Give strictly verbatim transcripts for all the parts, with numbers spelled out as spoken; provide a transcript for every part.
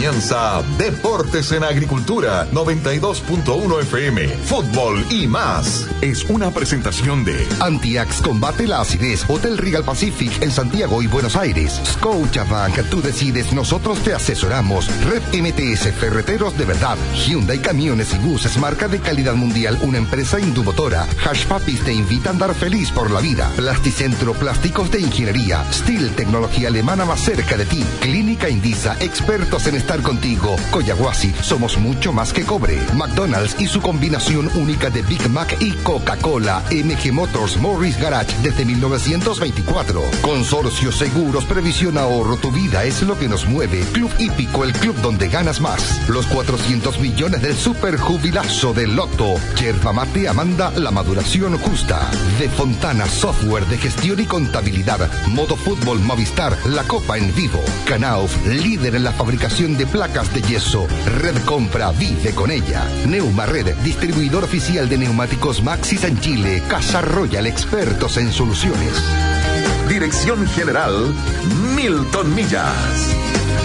Comienza Deportes en Agricultura noventa y dos punto uno F M. Fútbol y más. Es una presentación de Antiax combate la acidez. Hotel Regal Pacific en Santiago y Buenos Aires. Scotiabank, tú decides, nosotros te asesoramos. Red M T S, ferreteros de verdad. Hyundai Camiones y Buses, marca de calidad mundial, una empresa indumotora. Hash Papis te invita a andar feliz por la vida. Plasticentro, plásticos de ingeniería. Steel, tecnología alemana más cerca de ti. Clínica Indisa, expertos en estar contigo. Coyahuasi, somos mucho más que cobre. McDonald's y su combinación única de Big Mac y Coca-Cola. M G Motors, Morris Garage desde mil novecientos veinticuatro. Consorcio Seguros, Previsión Ahorro, tu vida es lo que nos mueve. Club Hípico, el club donde ganas más. Los cuatrocientos millones del super jubilazo del Loto. Yerba Mate Amanda, la maduración justa. De Fontana, software de gestión y contabilidad. Modo Fútbol Movistar, la copa en vivo. Knauf, líder en la fabricación de placas de yeso. Red Compra, vive con ella. Neuma Red, distribuidor oficial de neumáticos Maxis en Chile. Casa Royal, expertos en soluciones. Dirección General Milton Millas.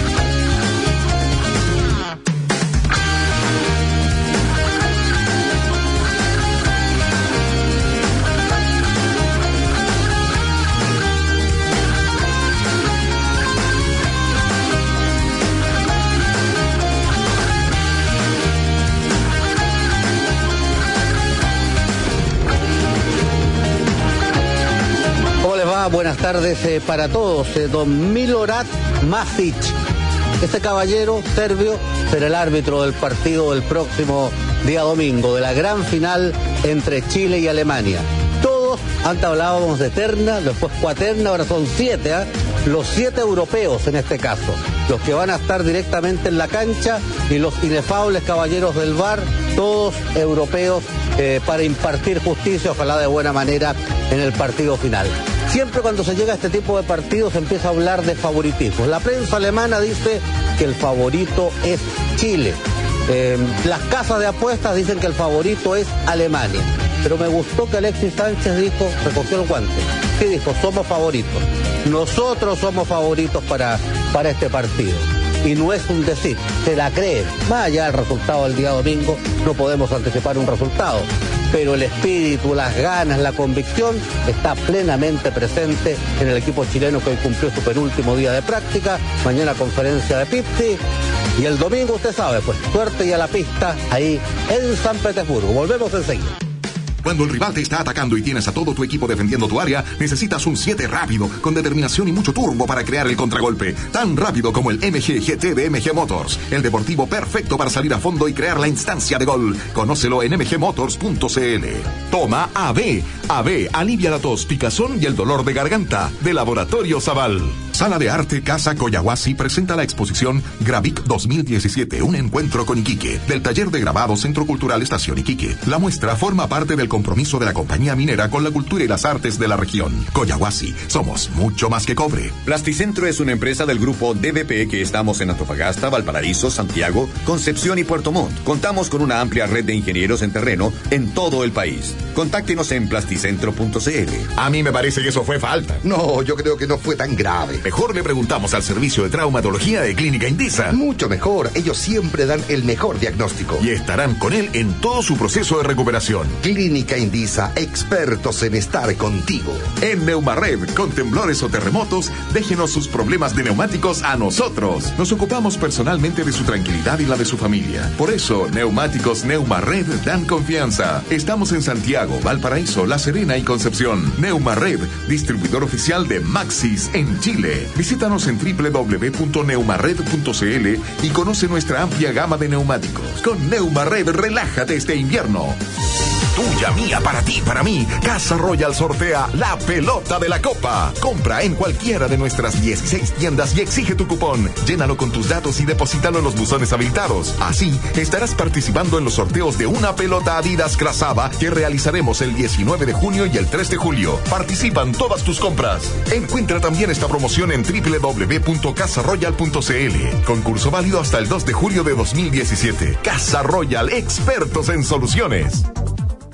Buenas tardes eh, para todos. Eh, don Milorad Masic, este caballero serbio, será el árbitro del partido del próximo día domingo, de la gran final entre Chile y Alemania. Todos, antes hablábamos de terna, después cuaterna, ahora son siete, ¿eh? Los siete europeos en este caso, los que van a estar directamente en la cancha, y los inefables caballeros del V A R, todos europeos, eh, para impartir justicia, ojalá de buena manera, en el partido final. Siempre cuando se llega a este tipo de partidos se empieza a hablar de favoritismo. La prensa alemana dice que el favorito es Chile. Eh, las casas de apuestas dicen que el favorito es Alemania. Pero me gustó que Alexis Sánchez dijo, recogió el guante, y dijo, somos favoritos. Nosotros somos favoritos para, para este partido. Y no es un decir, se la creen. Más allá del resultado del día domingo, no podemos anticipar un resultado. Pero el espíritu, las ganas, la convicción está plenamente presente en el equipo chileno, que hoy cumplió su penúltimo día de práctica. Mañana conferencia de Pizzi. Y el domingo, usted sabe, pues suerte y a la pista ahí en San Petersburgo. Volvemos enseguida. Cuando el rival te está atacando y tienes a todo tu equipo defendiendo tu área, necesitas un siete rápido, con determinación y mucho turbo para crear el contragolpe. Tan rápido como el M G G T de M G Motors. El deportivo perfecto para salir a fondo y crear la instancia de gol. Conócelo en m g motors punto c l. Toma A B. A B alivia la tos, picazón y el dolor de garganta. De Laboratorio Zaval. Sala de Arte Casa Coyahuasi presenta la exposición Gravic dos mil diecisiete, un encuentro con Iquique, del taller de grabado Centro Cultural Estación Iquique. La muestra forma parte del compromiso de la compañía minera con la cultura y las artes de la región. Coyahuasi, somos mucho más que cobre. Plasticentro es una empresa del grupo D B P que estamos en Antofagasta, Valparaíso, Santiago, Concepción y Puerto Montt. Contamos con una amplia red de ingenieros en terreno en todo el país. Contáctenos en plasticentro punto c l. A mí me parece que eso fue falta. No, yo creo que no fue tan grave. Mejor le preguntamos al servicio de traumatología de Clínica Indisa. Mucho mejor, ellos siempre dan el mejor diagnóstico. Y estarán con él en todo su proceso de recuperación. Clínica Indisa, expertos en estar contigo. En Neumared, con temblores o terremotos, déjenos sus problemas de neumáticos a nosotros. Nos ocupamos personalmente de su tranquilidad y la de su familia. Por eso, Neumáticos Neumared dan confianza. Estamos en Santiago, Valparaíso, La Serena y Concepción. Neumared, distribuidor oficial de Maxis en Chile. Visítanos en w w w punto neumared punto c l y conoce nuestra amplia gama de neumáticos. Con Neumared, relájate este invierno. Tuya, mía, para ti, para mí. Casa Royal sortea la pelota de la Copa. Compra en cualquiera de nuestras dieciséis tiendas y exige tu cupón. Llénalo con tus datos y deposítalo en los buzones habilitados. Así, estarás participando en los sorteos de una pelota Adidas Krasava que realizaremos el diecinueve de junio y el tres de julio. Participan todas tus compras. Encuentra también esta promoción en w w w punto casa royal punto c l. Concurso válido hasta el dos de julio de dos mil diecisiete. Casa Royal, expertos en soluciones.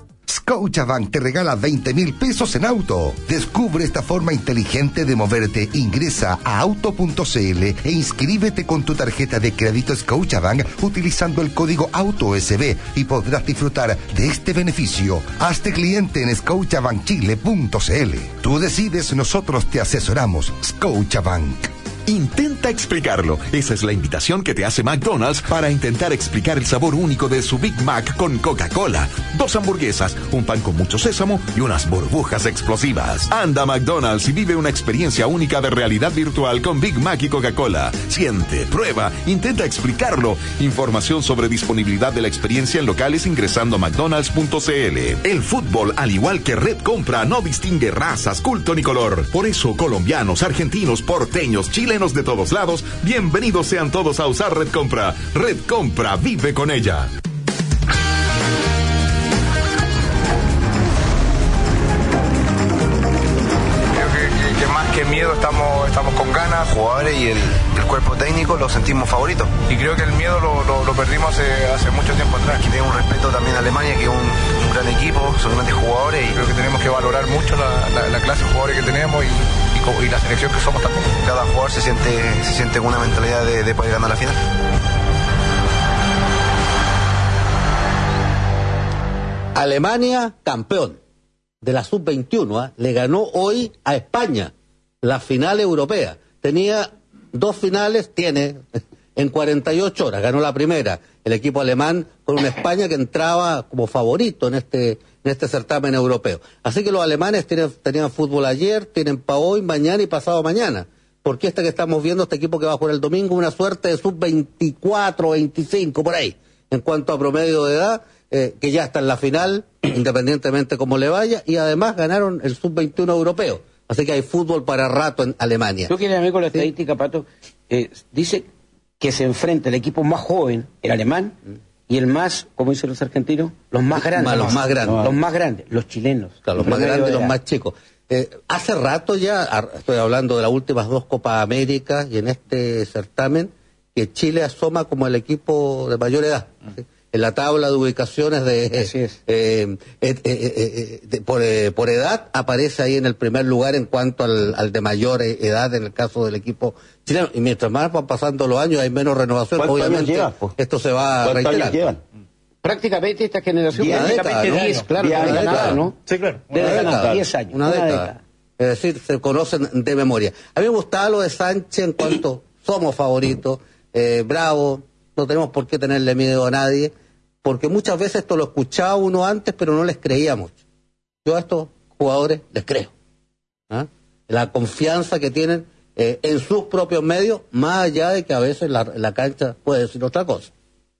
Scotiabank te regala veinte mil pesos en auto. Descubre esta forma inteligente de moverte. Ingresa a auto punto cl e inscríbete con tu tarjeta de crédito Scotiabank utilizando el código AUTOSB y podrás disfrutar de este beneficio. Hazte cliente en scotiabank chile punto cl. Tú decides, nosotros te asesoramos. Scotiabank. Intenta explicarlo. Esa es la invitación que te hace McDonald's para intentar explicar el sabor único de su Big Mac con Coca-Cola. Dos hamburguesas, un pan con mucho sésamo y unas burbujas explosivas. Anda a McDonald's y vive una experiencia única de realidad virtual con Big Mac y Coca-Cola. Siente, prueba, intenta explicarlo. Información sobre disponibilidad de la experiencia en locales ingresando a mcdonalds punto cl. El fútbol, al igual que Red Compra, no distingue razas, culto ni color. Por eso, colombianos, argentinos, porteños, chilenos de todos lados, bienvenidos sean todos a usar Red Compra. Red Compra, vive con ella. Creo que, que, que más que miedo estamos, estamos con ganas. Jugadores y el, el cuerpo técnico lo sentimos favoritos. Y creo que el miedo lo, lo, lo perdimos hace, hace mucho tiempo atrás. Aquí tengo un respeto también a Alemania, que es un, un gran equipo, son grandes jugadores. Y creo que tenemos que valorar mucho la, la, la clase de jugadores que tenemos y y la selección que somos también. Cada jugador se siente, se siente con una mentalidad de, de poder ganar la final. Alemania, campeón de la sub veintiuno, ¿eh? Le ganó hoy a España la final europea. Tenía dos finales, tiene en cuarenta y ocho horas. Ganó la primera, el equipo alemán, con una España que entraba como favorito en este... en este certamen europeo. Así que los alemanes tienen, tenían fútbol ayer, tienen para hoy, mañana y pasado mañana. Porque este que estamos viendo, este equipo que va a jugar el domingo, una suerte de sub veinticuatro, veinticinco, por ahí, en cuanto a promedio de edad, eh, que ya está en la final, independientemente cómo le vaya, y además ganaron el sub veintiuno europeo. Así que hay fútbol para rato en Alemania. Tú quieres, amigo, la ¿Sí? estadística, Pato, eh, dice que se enfrenta el equipo más joven, el alemán, y el más, como dicen los argentinos, los más grandes. Más, los más grandes. Los más grandes, los chilenos. Claro, los más grandes y los más chicos. Eh, hace rato ya, estoy hablando de las últimas dos Copas Américas y en este certamen, que Chile asoma como el equipo de mayor edad. ¿Sí? En la tabla de ubicaciones de, Así es. eh, eh, eh, eh, de por, eh, por edad, aparece ahí en el primer lugar en cuanto al, al de mayor edad en el caso del equipo chileno. Y mientras más van pasando los años, hay menos renovación. Obviamente, llevas, pues? Esto se va a reiterar. Prácticamente esta generación, diez, prácticamente década, diez, ¿no? claro, diez, de una Canadá, década. ¿no? Sí, claro. Desde Una Canadá, década. diez años. Una, una década. década. Es decir, se conocen de memoria. A mí me gustaba lo de Sánchez en cuanto somos favoritos, eh, bravo, no tenemos por qué tenerle miedo a nadie, porque muchas veces esto lo escuchaba uno antes, pero no les creía mucho. Yo a estos jugadores les creo. ¿Ah? La confianza que tienen eh, en sus propios medios, más allá de que a veces la, la cancha puede decir otra cosa.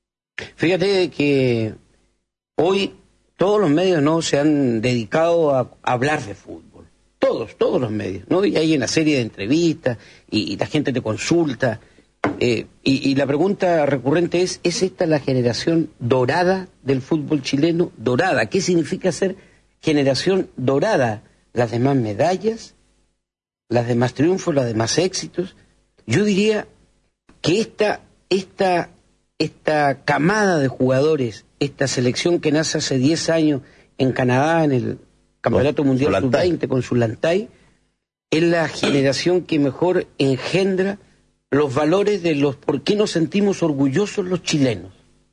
Fíjate que hoy todos los medios no se han dedicado a hablar de fútbol. Todos, todos los medios, ¿no? Y hay una serie de entrevistas y, y la gente te consulta. Eh, y, y la pregunta recurrente es, ¿es esta la generación dorada del fútbol chileno? Dorada, ¿qué significa ser generación dorada? ¿Las demás medallas? ¿Las demás triunfos? ¿Las demás éxitos? Yo diría que esta, esta, esta camada de jugadores, esta selección que nace hace diez años en Canadá, en el Campeonato Mundial sub veinte con Zulantay, es la generación que mejor engendra los valores de los por qué nos sentimos orgullosos los chilenos.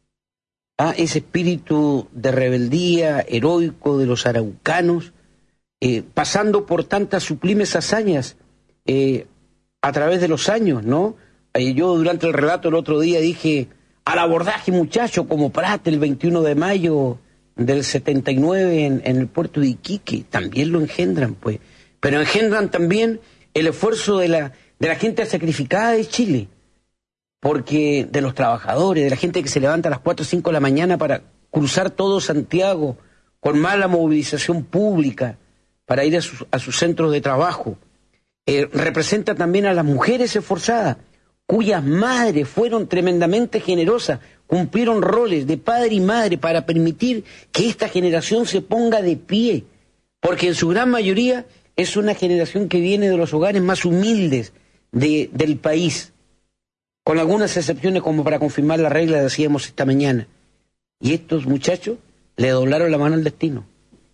Ah, ese espíritu de rebeldía heroico de los araucanos, eh, pasando por tantas sublimes hazañas eh, a través de los años, ¿no? Eh, yo durante el relato el otro día dije, al abordaje muchacho como Prat el veintiuno de mayo del setenta y nueve en, en el puerto de Iquique, también lo engendran, pues. Pero engendran también el esfuerzo de la... de la gente sacrificada de Chile, porque de los trabajadores, de la gente que se levanta a las cuatro o cinco de la mañana para cruzar todo Santiago con mala movilización pública para ir a, su, a sus centros de trabajo. Eh, representa también a las mujeres esforzadas, cuyas madres fueron tremendamente generosas, cumplieron roles de padre y madre para permitir que esta generación se ponga de pie, porque en su gran mayoría es una generación que viene de los hogares más humildes De, del país, con algunas excepciones como para confirmar la regla, decíamos esta mañana. Y estos muchachos le doblaron la mano al destino.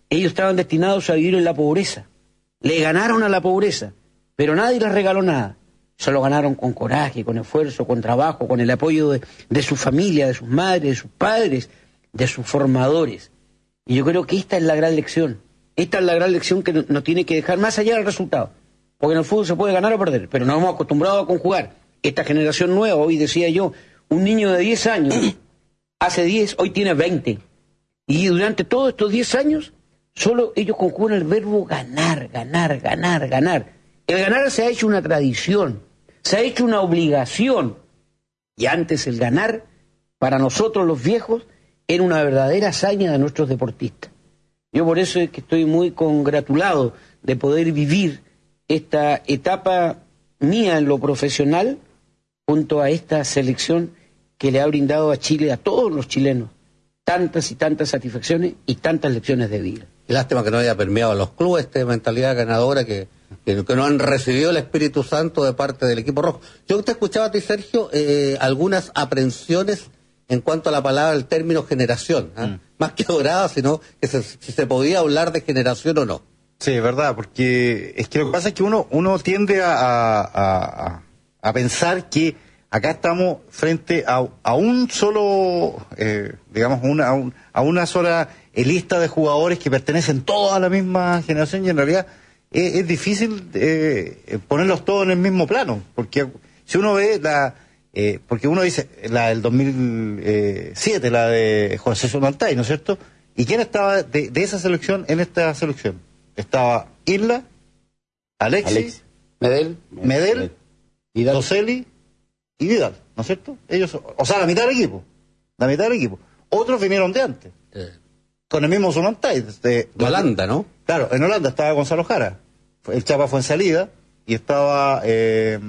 ellos estaban destinados a vivir en la pobreza. Le ganaron a la pobreza, pero nadie les regaló nada. Se lo ganaron con coraje, con esfuerzo, con trabajo, con el apoyo de, de su familia, de sus madres, de sus padres, de sus formadores. Y yo creo que esta es la gran lección. Esta es la gran lección que nos tiene que dejar más allá del resultado. Porque en el fútbol se puede ganar o perder, pero nos hemos acostumbrado a conjugar. Esta generación nueva, hoy decía yo, un niño de diez años, hace diez, hoy tiene veinte. Y durante todos estos diez años, solo ellos conjugan el verbo ganar, ganar, ganar, ganar. El ganar se ha hecho una tradición, se ha hecho una obligación. Y antes el ganar, para nosotros los viejos, era una verdadera hazaña de nuestros deportistas. Yo por eso es que estoy muy congratulado de poder vivir esta etapa mía en lo profesional junto a esta selección que le ha brindado a Chile, a todos los chilenos, tantas y tantas satisfacciones y tantas lecciones de vida. Y lástima que no haya permeado a los clubes esta mentalidad ganadora, que, que, que no han recibido el Espíritu Santo de parte del equipo rojo. Yo te escuchaba a ti, Sergio, eh, algunas aprensiones en cuanto a la palabra, el término generación, ¿eh? mm. más que dorada, sino que se, si se podía hablar de generación o no. Sí, es verdad, porque es que lo que pasa es que uno uno tiende a, a, a, a pensar que acá estamos frente a, a un solo, eh, digamos, una, a, un, a una sola lista de jugadores que pertenecen todos a la misma generación, y en realidad es, es difícil eh, ponerlos todos en el mismo plano, porque si uno ve la... Eh, porque uno dice, la del dos mil siete, la de José Solantay, ¿no es cierto? ¿Y quién estaba de, de esa selección en esta selección? Estaba Isla, Alexis, Alex. Medel, Medel, Medel Toselli y Vidal, ¿no es cierto? Ellos, o sea, la mitad del equipo, la mitad del equipo. Otros vinieron de antes, eh. con el mismo Solantay. De, de Holanda, ¿no? Claro, en Holanda estaba Gonzalo Jara, el Chapa fue en salida, y estaba... Eh,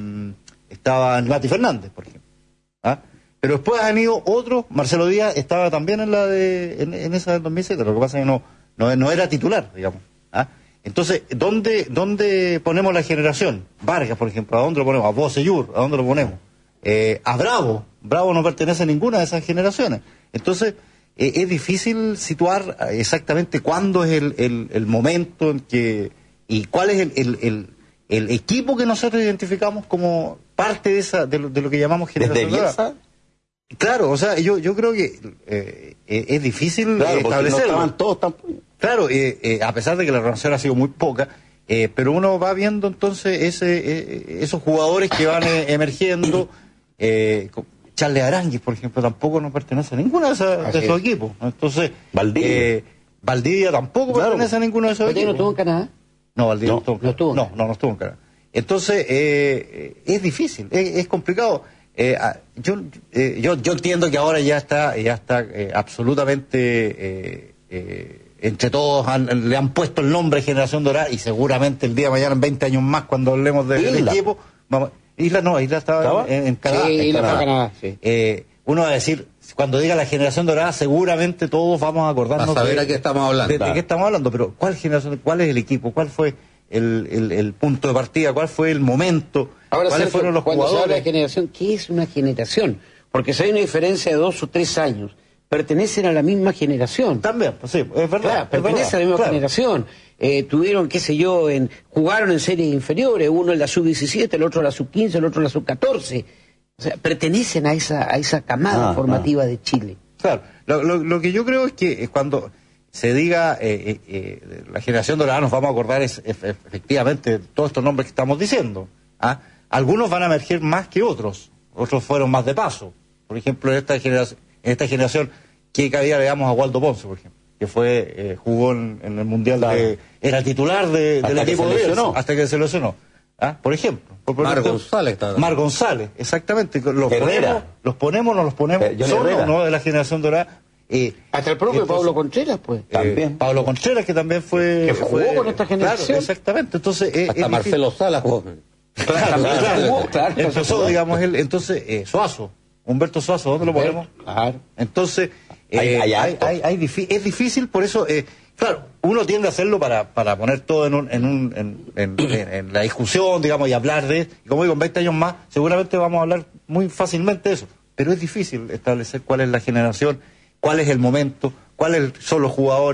estaba Mati Fernández, por ejemplo. ¿Ah? Pero después han ido otros, Marcelo Díaz estaba también en la de en, en esa del dos mil siete, lo que pasa es que no, no, no era titular, digamos. ¿Ah? Entonces, ¿dónde, ¿dónde ponemos la generación? Vargas, por ejemplo, ¿a dónde lo ponemos? A Bocellur, ¿a dónde lo ponemos? Eh, a Bravo, Bravo no pertenece a ninguna de esas generaciones. Entonces, eh, es difícil situar exactamente cuándo es el, el, el momento en que, y cuál es el, el, el, el equipo que nosotros identificamos como parte de esa de lo, de lo que llamamos generación dorada. Claro, o sea, yo yo creo que eh, eh, es difícil claro, establecerlo. No todos tan... Claro, eh, eh, a pesar de que la renovación ha sido muy poca, eh, pero uno va viendo entonces ese eh, esos jugadores que van eh, emergiendo. Eh, Charles Aranguis, por ejemplo, tampoco no pertenece a ninguno de, esa, de esos equipos. Entonces, Valdivia, eh, Valdivia tampoco claro. pertenece a ninguno de esos equipos. ¿No estuvo en Canadá? No, Valdivia no, no, estuvo, no, estuvo, no, no, no estuvo en Canadá. Entonces, eh, es difícil, es, es complicado. Eh, yo, eh, yo yo entiendo que ahora ya está ya está eh, absolutamente eh, eh, entre todos han, le han puesto el nombre Generación Dorada, y seguramente el día de mañana, en veinte años más, cuando hablemos del de equipo, vamos, Isla no, Isla estaba, ¿estaba? En, en Canadá. Sí, en Isla Canadá. Canadá, sí. Eh, uno va a decir, cuando diga la Generación Dorada, seguramente todos vamos a acordarnos a saber de, a qué estamos hablando. De, de qué estamos hablando, pero ¿cuál generación, cuál es el equipo? ¿Cuál fue el, el, el punto de partida? ¿Cuál fue el momento? Ahora, ¿Cuáles fueron los cuando jugadores? se habla de generación, ¿qué es una generación? Porque si hay una diferencia de dos o tres años, pertenecen a la misma generación. También, pues sí, es verdad. Claro, es pertenecen verdad, a la misma claro. generación. Eh, tuvieron, qué sé yo, en, jugaron en series inferiores, uno en la sub diecisiete, el otro en la sub quince, el otro en la sub catorce. O sea, pertenecen a esa, a esa camada ah, formativa ah. de Chile. Claro, lo, lo, lo que yo creo es que cuando se diga eh, eh, eh, la generación dorada, nos vamos a acordar es, es, efectivamente de todos estos nombres que estamos diciendo. ¿Ah? Algunos van a emerger más que otros, otros fueron más de paso. Por ejemplo, en esta generación, en esta generación que cabía, digamos, a Waldo Ponce, por ejemplo, que fue eh, jugó en, en el Mundial, claro. de, era titular de, del equipo de Bielsa, hasta que se lesionó. ¿Ah? Por ejemplo. Por Mar González. Claro. Mar González, exactamente. Los ponemos, los ponemos, no los ponemos, eh, son o no de la generación dorada. Eh, hasta el propio entonces, Pablo Contreras, pues. Eh, también. Pablo Contreras, que también fue... Que jugó fue, con esta generación. Claro, exactamente. Entonces, eh, hasta Marcelo Salas jugó. Claro, claro, claro, claro. Empezó, digamos, él, entonces, eh, Suazo, Humberto Suazo, ¿dónde lo ponemos? Claro. Entonces, eh, hay, hay, hay, hay, hay difi es difícil, por eso, eh, claro, uno tiende a hacerlo para, para poner todo en, un, en, un, en, en, en, en la discusión, digamos, y hablar de, y como digo, en veinte años más, seguramente vamos a hablar muy fácilmente de eso, pero es difícil establecer cuál es la generación, cuál es el momento, cuáles son los jugadores,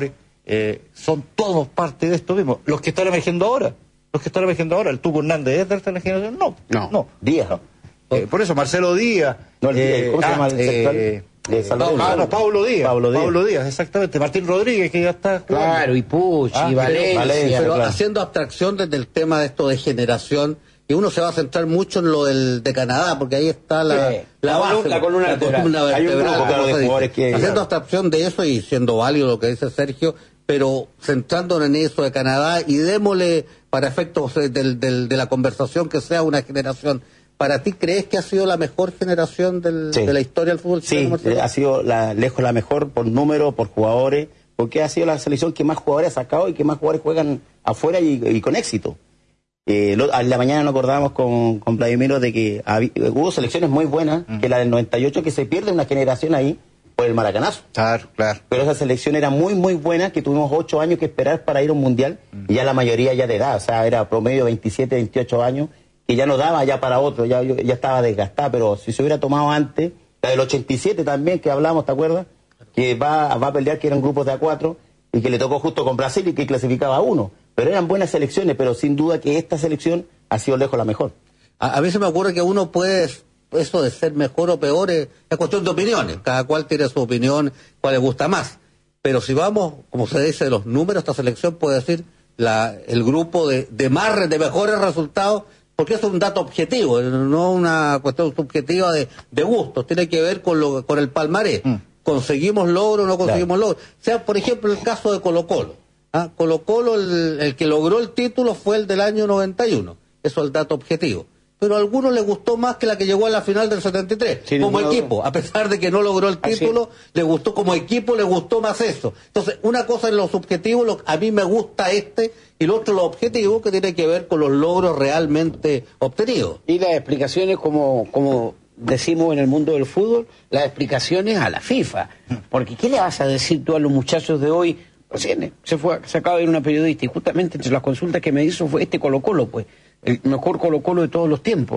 eh, son todos parte de esto mismo. Los que están emergiendo ahora, los que están emergiendo ahora, el Tuco Hernández es de esta generación, no, no, no. Díaz. No. Eh, por eso Marcelo Díaz, no, el, eh, ¿cómo se llama el eh, de Pablo, ah, no, Pablo Díaz, Pablo Díaz, Pablo Díaz, exactamente, Martín Rodríguez que ya está jugando. Claro, y Puch, ah, y Valencia, Valencia pero claro. haciendo abstracción desde el tema de esto de generación, y uno se va a centrar mucho en lo del de Canadá, porque ahí está la, sí, la, la, base, la columna la vertebral. columna vertebral. Hay un grupo, claro, de jugadores que... Haciendo claro. abstracción de eso y siendo válido lo que dice Sergio, pero centrándonos en eso de Canadá y démosle para efectos del, del, de la conversación que sea una generación. ¿Para ti crees que ha sido la mejor generación del, sí. de la historia del fútbol chileno? Sí, ha sido la, lejos la mejor por número, por jugadores, porque ha sido la selección que más jugadores ha sacado y que más jugadores juegan afuera y, y con éxito. Eh, lo, a la mañana nos acordábamos con, con Vladimiro de que había, hubo selecciones muy buenas, mm. que la del noventa y ocho, que se pierde una generación ahí por el maracanazo. Claro, claro. Pero esa selección era muy, muy buena, que tuvimos ocho años que esperar para ir a un mundial, mm. y ya la mayoría ya de edad, o sea, era promedio veintisiete, veintiocho años, que ya no daba ya para otro, ya, ya estaba desgastada, pero si se hubiera tomado antes, la del ochenta y siete también, que hablamos, ¿te acuerdas? Que va, va a pelear, que eran grupos de A cuatro, y que le tocó justo con Brasil y que clasificaba a uno. Pero eran buenas selecciones, pero sin duda que esta selección ha sido lejos la mejor. A, a veces me ocurre que uno puede, eso de ser mejor o peor, es, es cuestión de opiniones, cada cual tiene su opinión, cuál le gusta más. Pero si vamos, como se dice, de los números, esta selección puede decir la, el grupo de, de más, de mejores resultados, porque eso es un dato objetivo, no una cuestión subjetiva de, de gustos, tiene que ver con lo con el palmarés. Mm. ¿Conseguimos logro o no conseguimos claro. logro? O sea, por ejemplo, el caso de Colo-Colo. ¿Ah? Colo-Colo, el, el que logró el título fue el del año noventa y uno, eso es el dato objetivo. Pero a algunos les gustó más que la que llegó a la final del setenta y tres, sí, como no, equipo, a pesar de que no logró el título, le gustó como equipo, le gustó más eso. Entonces, una cosa es lo subjetivo, lo, a mí me gusta este, y lo otro lo objetivo, que tiene que ver con los logros realmente obtenidos. Y las explicaciones, como, como decimos en el mundo del fútbol, las explicaciones a la FIFA. Porque ¿qué le vas a decir tú a los muchachos de hoy? Recién se, fue, se acaba de ir una periodista, y justamente entre las consultas que me hizo fue este Colo-Colo, pues. El mejor Colo-Colo de todos los tiempos.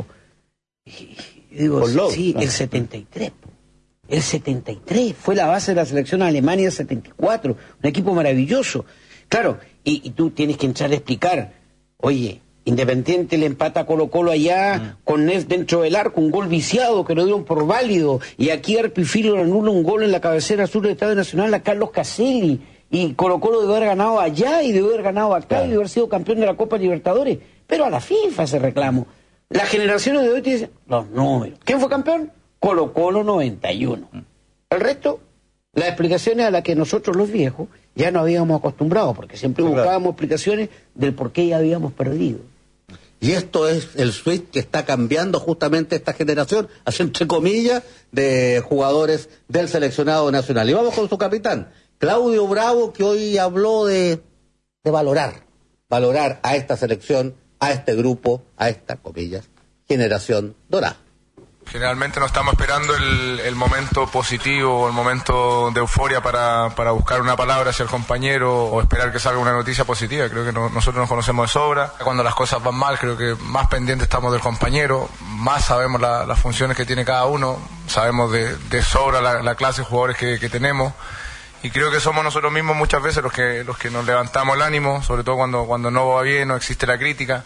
Y, y digo, sí, el setenta y tres. El setenta y tres fue la base de la selección de Alemania setenta y cuatro. Un equipo maravilloso. Claro, y, y tú tienes que entrar a explicar. Oye, Independiente le empata a Colo-Colo allá, mm. con Ness dentro del arco, un gol viciado que lo dieron por válido. Y aquí Arpifilo le anula un gol en la cabecera sur del Estadio Nacional a Carlos Caselli. Y Colo-Colo debe haber ganado allá y debe haber ganado acá, claro. Y debe haber sido campeón de la Copa Libertadores. Pero a la FIFA ese reclamo. Las generaciones de hoy te dicen los números. ¿Quién fue campeón? Colo-Colo noventa y uno. El resto, las explicaciones a las que nosotros los viejos ya no habíamos acostumbrado, porque siempre sí, buscábamos claro. explicaciones del por qué ya habíamos perdido. Y esto es el switch que está cambiando justamente esta generación, así entre comillas, de jugadores del seleccionado nacional. Y vamos con su capitán, Claudio Bravo, que hoy habló de, de valorar, valorar a esta selección, a este grupo, a esta, comillas, generación dorada. Generalmente no estamos esperando el, el momento positivo, el momento de euforia para, para buscar una palabra hacia el compañero o esperar que salga una noticia positiva. Creo que no, nosotros nos conocemos de sobra. Cuando las cosas van mal, creo que más pendientes estamos del compañero, más sabemos la, las funciones que tiene cada uno, sabemos de, de sobra la, la clase de jugadores que, que tenemos. Y creo que somos nosotros mismos muchas veces los que los que nos levantamos el ánimo, sobre todo cuando cuando no va bien, no existe la crítica.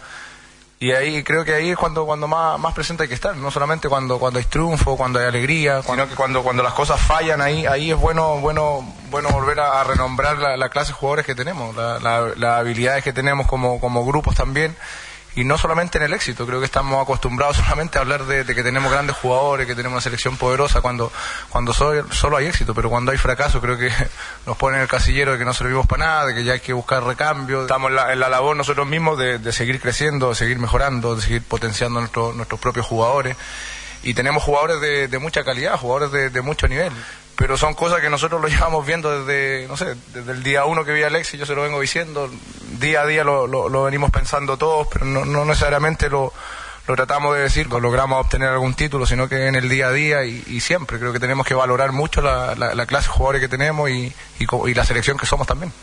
Y ahí creo que ahí es cuando cuando más más presente hay que estar, no solamente cuando cuando hay triunfo, cuando hay alegría, sino que cuando cuando las cosas fallan, ahí ahí es bueno bueno bueno volver a, a renombrar la, la clase de jugadores que tenemos, la, la, las habilidades que tenemos como como grupos también. Y no solamente en el éxito, creo que estamos acostumbrados solamente a hablar de, de que tenemos grandes jugadores, que tenemos una selección poderosa cuando cuando solo, solo hay éxito, pero cuando hay fracaso creo que nos ponen en el casillero de que no servimos para nada, de que ya hay que buscar recambio. Estamos en la, en la labor nosotros mismos de, de seguir creciendo, de seguir mejorando, de seguir potenciando nuestro, nuestros propios jugadores. Y tenemos jugadores de, de mucha calidad, jugadores de, de mucho nivel. Pero son cosas que nosotros lo llevamos viendo desde, no sé, desde el día uno que vi a Alexis, yo se lo vengo diciendo, día a día lo, lo, lo venimos pensando todos, pero no, no necesariamente lo, lo tratamos de decir, lo logramos obtener algún título, sino que en el día a día y, y siempre. Creo que tenemos que valorar mucho la, la, la clase de jugadores que tenemos y, y, y la selección que somos también.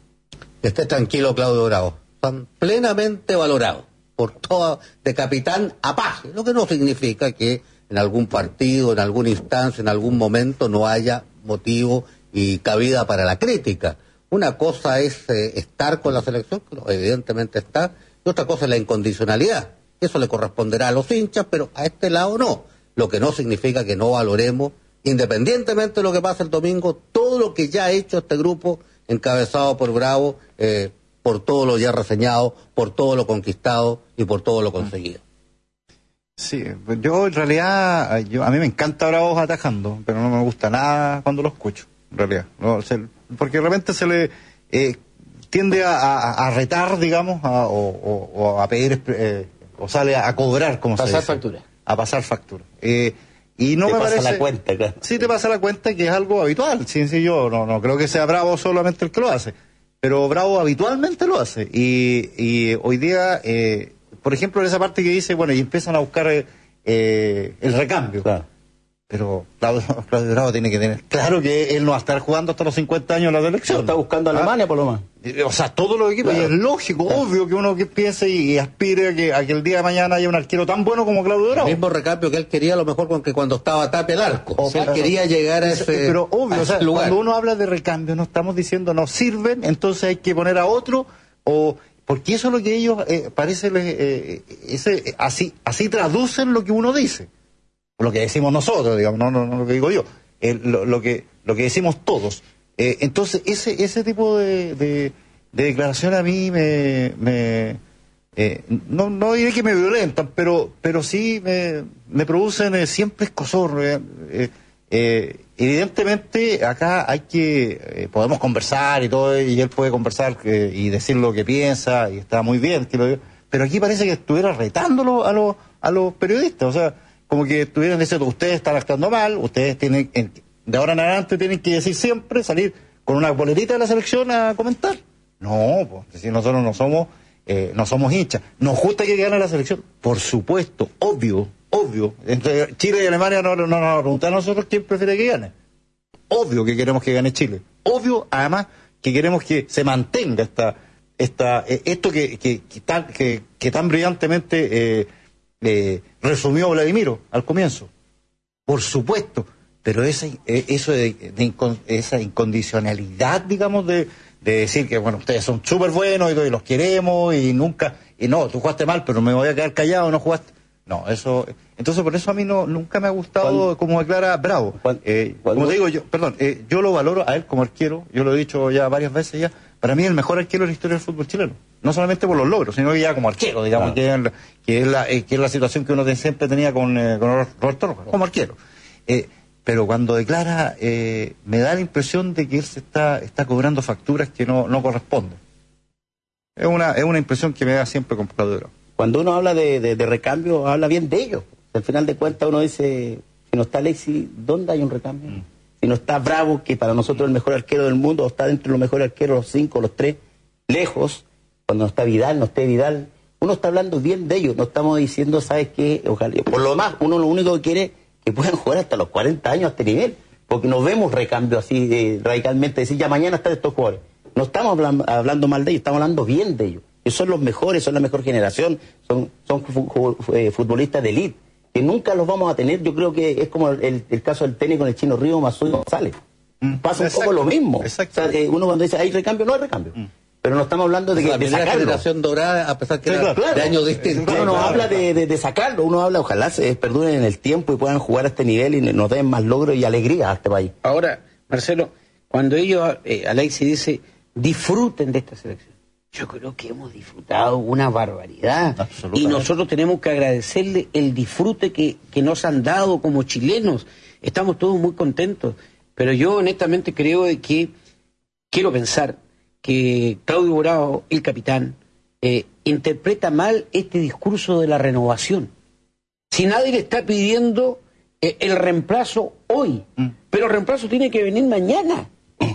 Esté tranquilo, Claudio Bravo, están plenamente valorados, por todo, de capitán a paje, lo que no significa que en algún partido, en alguna instancia, en algún momento no haya motivo y cabida para la crítica. Una cosa es eh, estar con la selección, que evidentemente está, y otra cosa es la incondicionalidad. Eso le corresponderá a los hinchas, pero a este lado no. Lo que no significa que no valoremos, independientemente de lo que pase el domingo, todo lo que ya ha hecho este grupo, encabezado por Bravo, eh, por todo lo ya reseñado, por todo lo conquistado y por todo lo conseguido. Sí, yo en realidad, yo, a mí me encanta Bravos atajando, pero no me gusta nada cuando lo escucho, en realidad. No, se, porque de repente se le eh, tiende a, a, a retar, digamos, a, o, o, o a pedir, eh, o sale a, a cobrar, como pasar se dice. factura. A pasar factura. Eh, y no te me pasa parece... la cuenta, claro. Sí, te pasa la cuenta, que es algo habitual. Sí, sí, yo no, no creo que sea Bravo solamente el que lo hace, pero Bravo habitualmente lo hace. Y, y hoy día, eh, por ejemplo, en esa parte que dice, bueno, y empiezan a buscar eh, el recambio. Claro. Pero Claudio, Claudio Bravo tiene que tener claro que él no va a estar jugando hasta los cincuenta años en la selección. Lo está buscando Alemania, ¿Ah? por lo más. O sea, todos los equipos, claro. Y es lógico, claro. Obvio que uno que piense y aspire a que, a que el día de mañana haya un arquero tan bueno como Claudio Bravo. El mismo recambio que él quería, a lo mejor con que cuando estaba Tapia el arco. O sea, él quería llegar a ese Pero obvio, o sea, lugar. Cuando uno habla de recambio, no estamos diciendo no sirven, entonces hay que poner a otro, o porque eso es lo que ellos, eh, parece, eh, ese, así, así traducen lo que uno dice. Lo que decimos nosotros, digamos, no, no, no lo que digo yo, eh, lo, lo que lo que decimos todos. Eh, entonces, ese ese tipo de, de, de declaración a mí me... me eh, no, no diré que me violentan, pero pero sí me, me producen eh, siempre escozor. Eh, eh, eh, evidentemente, acá hay que... Eh, podemos conversar y todo, y él puede conversar eh, y decir lo que piensa, y está muy bien, que lo diga, pero aquí parece que estuviera retándolo a los, a los periodistas, o sea... como que estuvieran diciendo, ustedes están actuando mal, ustedes tienen, de ahora en adelante tienen que decir siempre, salir con una boletita de la selección a comentar. No, pues, si nosotros no somos, eh, no somos hinchas. ¿Nos gusta que gane la selección? Por supuesto, obvio, obvio. Entre Chile y Alemania no, no, no nos preguntan a nosotros quién prefiere que gane. Obvio que queremos que gane Chile. Obvio, además, que queremos que se mantenga esta, esta, eh, esto que, que, que, tan, que, que tan brillantemente... Eh, Eh, resumió Vladimiro al comienzo, por supuesto, pero esa, eh, eso de, de incon, esa incondicionalidad, digamos, de, de decir que bueno, ustedes son súper buenos y, y los queremos y nunca, y no, tú jugaste mal, pero me voy a quedar callado, no jugaste, no, eso, entonces por eso a mí no nunca me ha gustado ¿Cuándo? Como declara Bravo. Eh, como te digo yo, perdón, eh, yo lo valoro a él como arquero, yo lo he dicho ya varias veces ya, para mí es el mejor arquero de la historia del fútbol chileno. No solamente por los logros, sino que ya como arquero, digamos, claro. que, que, es la, eh, que es la situación que uno siempre tenía con, eh, con Roberto Rojas, como arquero. Eh, pero cuando declara, eh, me da la impresión de que él se está, está cobrando facturas que no, no corresponden. Es una, es una impresión que me da siempre con Claudio Bravo. Cuando uno habla de, de, de recambio, habla bien de ellos. Al final de cuentas uno dice, si no está Alexis, ¿dónde hay un recambio? Mm. Si no está Bravo, que para nosotros es el mejor arquero del mundo, o está dentro de los mejores arqueros, los cinco, los tres, lejos, cuando no está Vidal, no esté Vidal, uno está hablando bien de ellos, no estamos diciendo, ¿sabes qué? Ojalá. Por lo demás, uno lo único que quiere es que puedan jugar hasta los cuarenta años a este nivel, porque no vemos recambio así eh, radicalmente, decir, ya mañana están estos jugadores. No estamos hablando, hablando mal de ellos, estamos hablando bien de ellos. Ellos son los mejores, son la mejor generación, son, son futbolistas de élite, que nunca los vamos a tener. Yo creo que es como el, el caso del tenis con el Chino Río, Masud González. Mm, Pasa un exacto, poco lo mismo. O sea, eh, uno cuando dice, ¿hay recambio? No hay recambio. Mm. Pero no estamos hablando de, que, la de sacarlo. generación dorada, a pesar que sí, era claro, de años distintos. Uno no claro, habla de, de, de sacarlo, uno habla, ojalá se perduren en el tiempo y puedan jugar a este nivel y nos den más logros y alegría a este país. Ahora, Marcelo, cuando ellos, eh, Alexis dice, disfruten de esta selección. Yo creo que hemos disfrutado una barbaridad. Y nosotros tenemos que agradecerle el disfrute que, que nos han dado como chilenos. Estamos todos muy contentos. Pero yo honestamente creo de que, quiero pensar, que Claudio Bravo, el capitán, eh, interpreta mal este discurso de la renovación. Si nadie le está pidiendo eh, el reemplazo hoy, mm. pero el reemplazo tiene que venir mañana.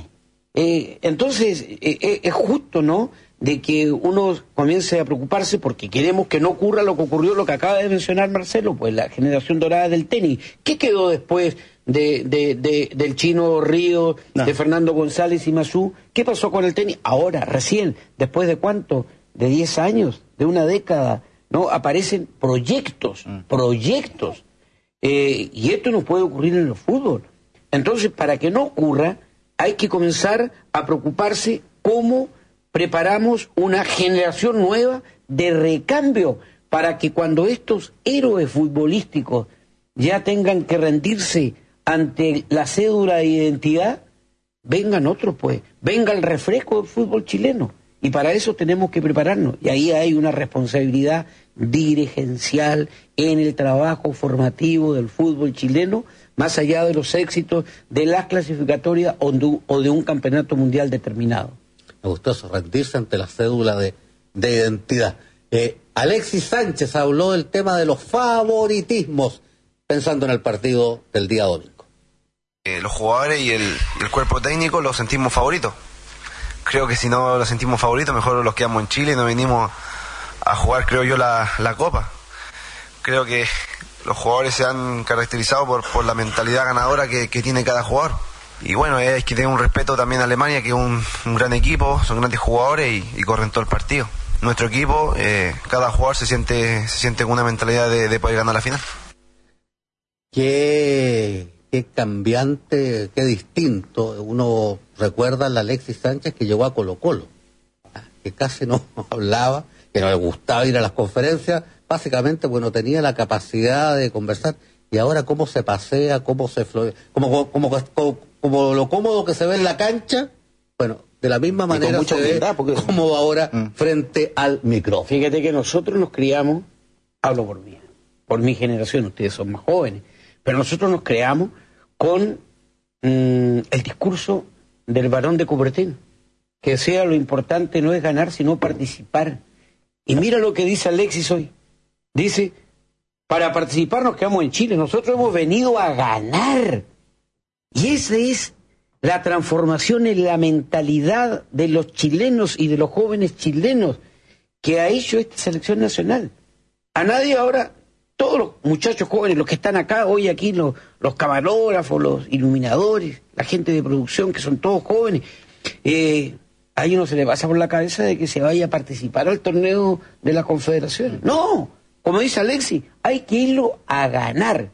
Eh, entonces, eh, eh, es justo, ¿no?, de que uno comience a preocuparse porque queremos que no ocurra lo que ocurrió, lo que acaba de mencionar Marcelo, pues la generación dorada del tenis. ¿Qué quedó después de, de, de del Chino Río, no. de Fernando González y Masú? ¿Qué pasó con el tenis? Ahora, recién, después de cuánto, de diez años, de una década, ¿no? Aparecen proyectos, mm. proyectos. Eh, y esto no puede ocurrir en el fútbol. Entonces, para que no ocurra, hay que comenzar a preocuparse cómo preparamos una generación nueva de recambio para que cuando estos héroes futbolísticos ya tengan que rendirse ante la cédula de identidad, vengan otros, pues, venga el refresco del fútbol chileno. Y para eso tenemos que prepararnos. Y ahí hay una responsabilidad dirigencial en el trabajo formativo del fútbol chileno, más allá de los éxitos de las clasificatorias o de, o de un campeonato mundial determinado. Me gustó eso, rendirse ante la cédula de, de identidad. Eh, Alexis Sánchez habló del tema de los favoritismos, pensando en el partido del día domingo. Eh, los jugadores y el, el cuerpo técnico los sentimos favoritos. Creo que si no los sentimos favoritos, mejor los quedamos en Chile y no venimos a jugar, creo yo, la, la Copa. Creo que los jugadores se han caracterizado por, por la mentalidad ganadora que, que tiene cada jugador. Y bueno, hay que tener un respeto también a Alemania, que es un, un gran equipo, son grandes jugadores y, y corren todo el partido. Nuestro equipo, eh, cada jugador se siente, se siente con una mentalidad de, de poder ganar la final. Qué, qué cambiante, qué distinto. Uno recuerda al Alexis Sánchez que llegó a Colo-Colo, que casi no hablaba, que no le gustaba ir a las conferencias, básicamente bueno, tenía la capacidad de conversar, y ahora cómo se pasea, cómo se flore, como, como, como, como lo cómodo que se ve en la cancha, bueno, de la misma manera se ve porque... cómodo ahora mm. frente al micrófono. Fíjate que nosotros nos criamos, hablo por mí, por mi generación, ustedes son más jóvenes, pero nosotros nos creamos con mmm, el discurso del Barón de Coubertin, que sea lo importante no es ganar, sino participar. Y mira lo que dice Alexis hoy. Dice, para participar nos quedamos en Chile, nosotros hemos venido a ganar. Y esa es la transformación en la mentalidad de los chilenos y de los jóvenes chilenos que ha hecho esta selección nacional. A nadie ahora, todos los muchachos jóvenes, los que están acá, hoy aquí, los, los camarógrafos, los iluminadores, la gente de producción, que son todos jóvenes, eh, a ellos no se le pasa por la cabeza de que se vaya a participar al torneo de la Confederación. No, como dice Alexis, hay que irlo a ganar.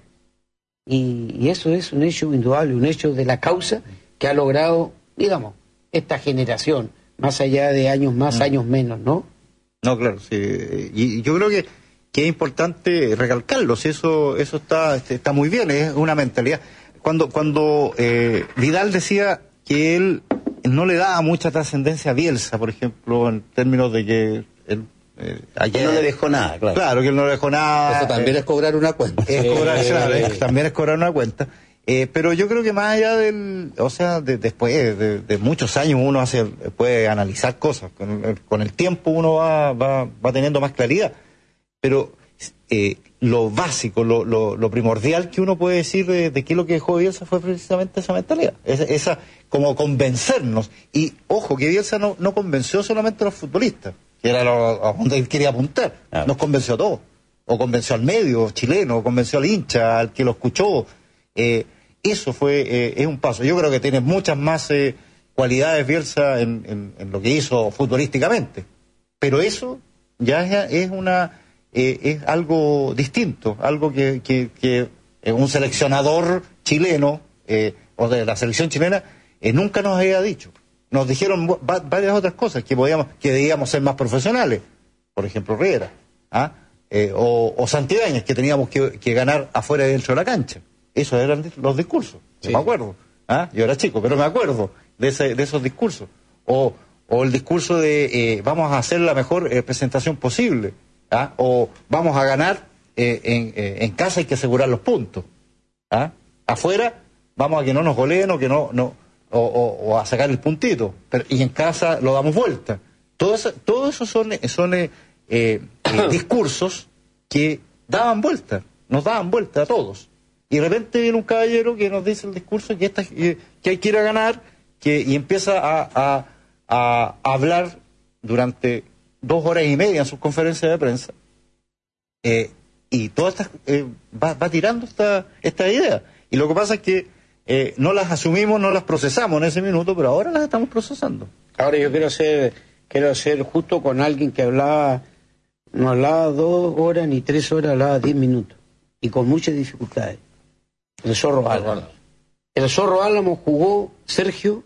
Y, y eso es un hecho indudable, un hecho de la causa que ha logrado, digamos, esta generación, más allá de años más, mm. años menos, ¿no? No, claro, sí. Y yo creo que, que es importante recalcarlo, si eso, eso está, está muy bien, es una mentalidad. Cuando, cuando eh, Vidal decía que él no le daba mucha trascendencia a Bielsa, por ejemplo, en términos de que él, eh, ayer no le dejó nada, claro. Claro, que él no le dejó nada. Eso también eh, es cobrar una cuenta. Es cobrar, eh, claro, eh, es, también es cobrar una cuenta. Eh, pero yo creo que más allá del, o sea, de, después de, de muchos años uno hace, puede analizar cosas, con el, con el tiempo uno va, va, va teniendo más claridad, pero eh, lo básico, lo, lo, lo primordial que uno puede decir de, de qué es lo que dejó Bielsa fue precisamente esa mentalidad, esa, esa como convencernos, y ojo que Bielsa no, no convenció solamente a los futbolistas, que era lo, a donde él quería apuntar, ah. nos convenció a todos, o convenció al medio chileno, o convenció al hincha, al que lo escuchó, eh, eso fue, eh, es un paso. Yo creo que tiene muchas más eh, cualidades Bielsa en, en, en lo que hizo futbolísticamente. Pero eso ya es, es una eh, es algo distinto, algo que, que, que un seleccionador chileno, eh, o de la selección chilena, eh, nunca nos había dicho. Nos dijeron va, varias otras cosas, que podíamos, que debíamos ser más profesionales, por ejemplo Riera, ¿ah? eh, o, o Santibáñez, que teníamos que, que ganar afuera y dentro de la cancha. Esos eran los discursos, sí. Yo me acuerdo. ¿Ah? Yo era chico, pero me acuerdo de, ese, de esos discursos. O, o el discurso de eh, vamos a hacer la mejor eh, presentación posible. ¿Ah? O vamos a ganar eh, en, eh, en casa, hay que asegurar los puntos. ¿Ah? Afuera vamos a que no nos goleen o, que no, no, o, o, o a sacar el puntito. Pero, y en casa lo damos vuelta. Todo eso, todo eso son, son eh, eh, discursos que daban vuelta, nos daban vuelta a todos. Y de repente viene un caballero que nos dice el discurso que, esta, que hay que ir a ganar, que, y empieza a, a, a hablar durante dos horas y media en sus conferencias de prensa. Eh, y todas estas, eh, va, va tirando esta, esta idea. Y lo que pasa es que eh, no las asumimos, no las procesamos en ese minuto, pero ahora las estamos procesando. Ahora yo quiero ser, quiero ser justo con alguien que hablaba, no hablaba dos horas ni tres horas, hablaba diez minutos. Y con muchas dificultades. El Zorro Álamo. El Zorro Álamo jugó, Sergio,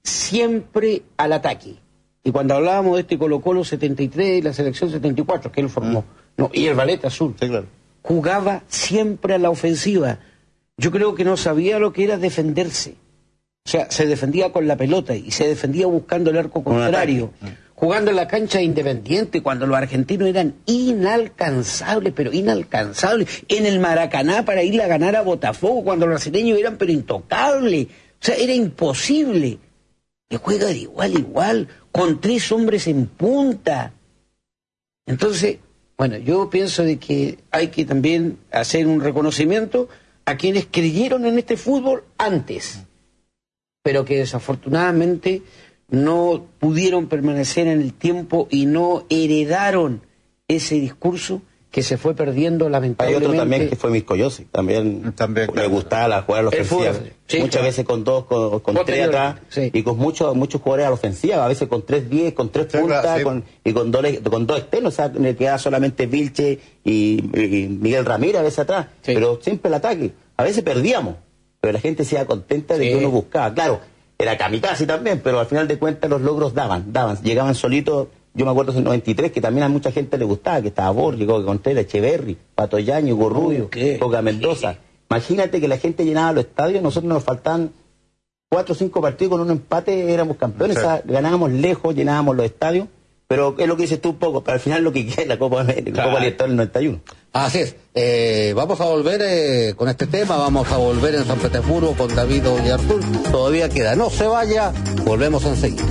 siempre al ataque. Y cuando hablábamos de este Colo-Colo setenta y tres y la selección setenta y cuatro, que él formó, mm. no, y el Ballet Azul, sí, claro. jugaba siempre a la ofensiva. Yo creo que no sabía lo que era defenderse. O sea, se defendía con la pelota y se defendía buscando el arco contrario, jugando en la cancha de Independiente, cuando los argentinos eran inalcanzables, pero inalcanzables, en el Maracaná para ir a ganar a Botafogo, cuando los brasileños eran pero intocables. O sea, era imposible. Que juega de igual a igual, con tres hombres en punta. Entonces, bueno, yo pienso de que hay que también hacer un reconocimiento a quienes creyeron en este fútbol antes, pero que desafortunadamente no pudieron permanecer en el tiempo y no heredaron ese discurso que se fue perdiendo lamentablemente. Hay otro también que fue Miscoyosi, también, también le gustaba la jugada a la ofensiva, sí, muchas claro. veces con dos, con, con tres atrás, sí. y con muchos muchos jugadores a la ofensiva, a veces con tres diez, con tres sí, puntas, claro, sí. con, y con dos, con dos externos, o sea, le queda solamente Vilche y, y Miguel Ramírez a veces atrás, sí. pero siempre el ataque. A veces perdíamos, pero la gente se iba contenta de sí. que uno buscaba. Claro, era kamikaze también, pero al final de cuentas los logros daban, daban, llegaban solitos. Yo me acuerdo en el noventa y tres que también a mucha gente le gustaba, que estaba Borges, Coque Contreras, Echeverri, Pato Yaño, Hugo Rubio, Coca Mendoza. Imagínate que la gente llenaba los estadios, nosotros nos faltaban cuatro o cinco partidos con un empate, éramos campeones, sí. o sea, ganábamos lejos, llenábamos los estadios, pero es lo que dices tú un poco, pero al final lo que queda es la Copa, la claro. Copa Libertadores del noventa y uno. Así es. Eh, vamos a volver eh, con este tema, vamos a volver en San Petersburgo con David y Artur. Todavía queda. No se vaya, volvemos enseguida.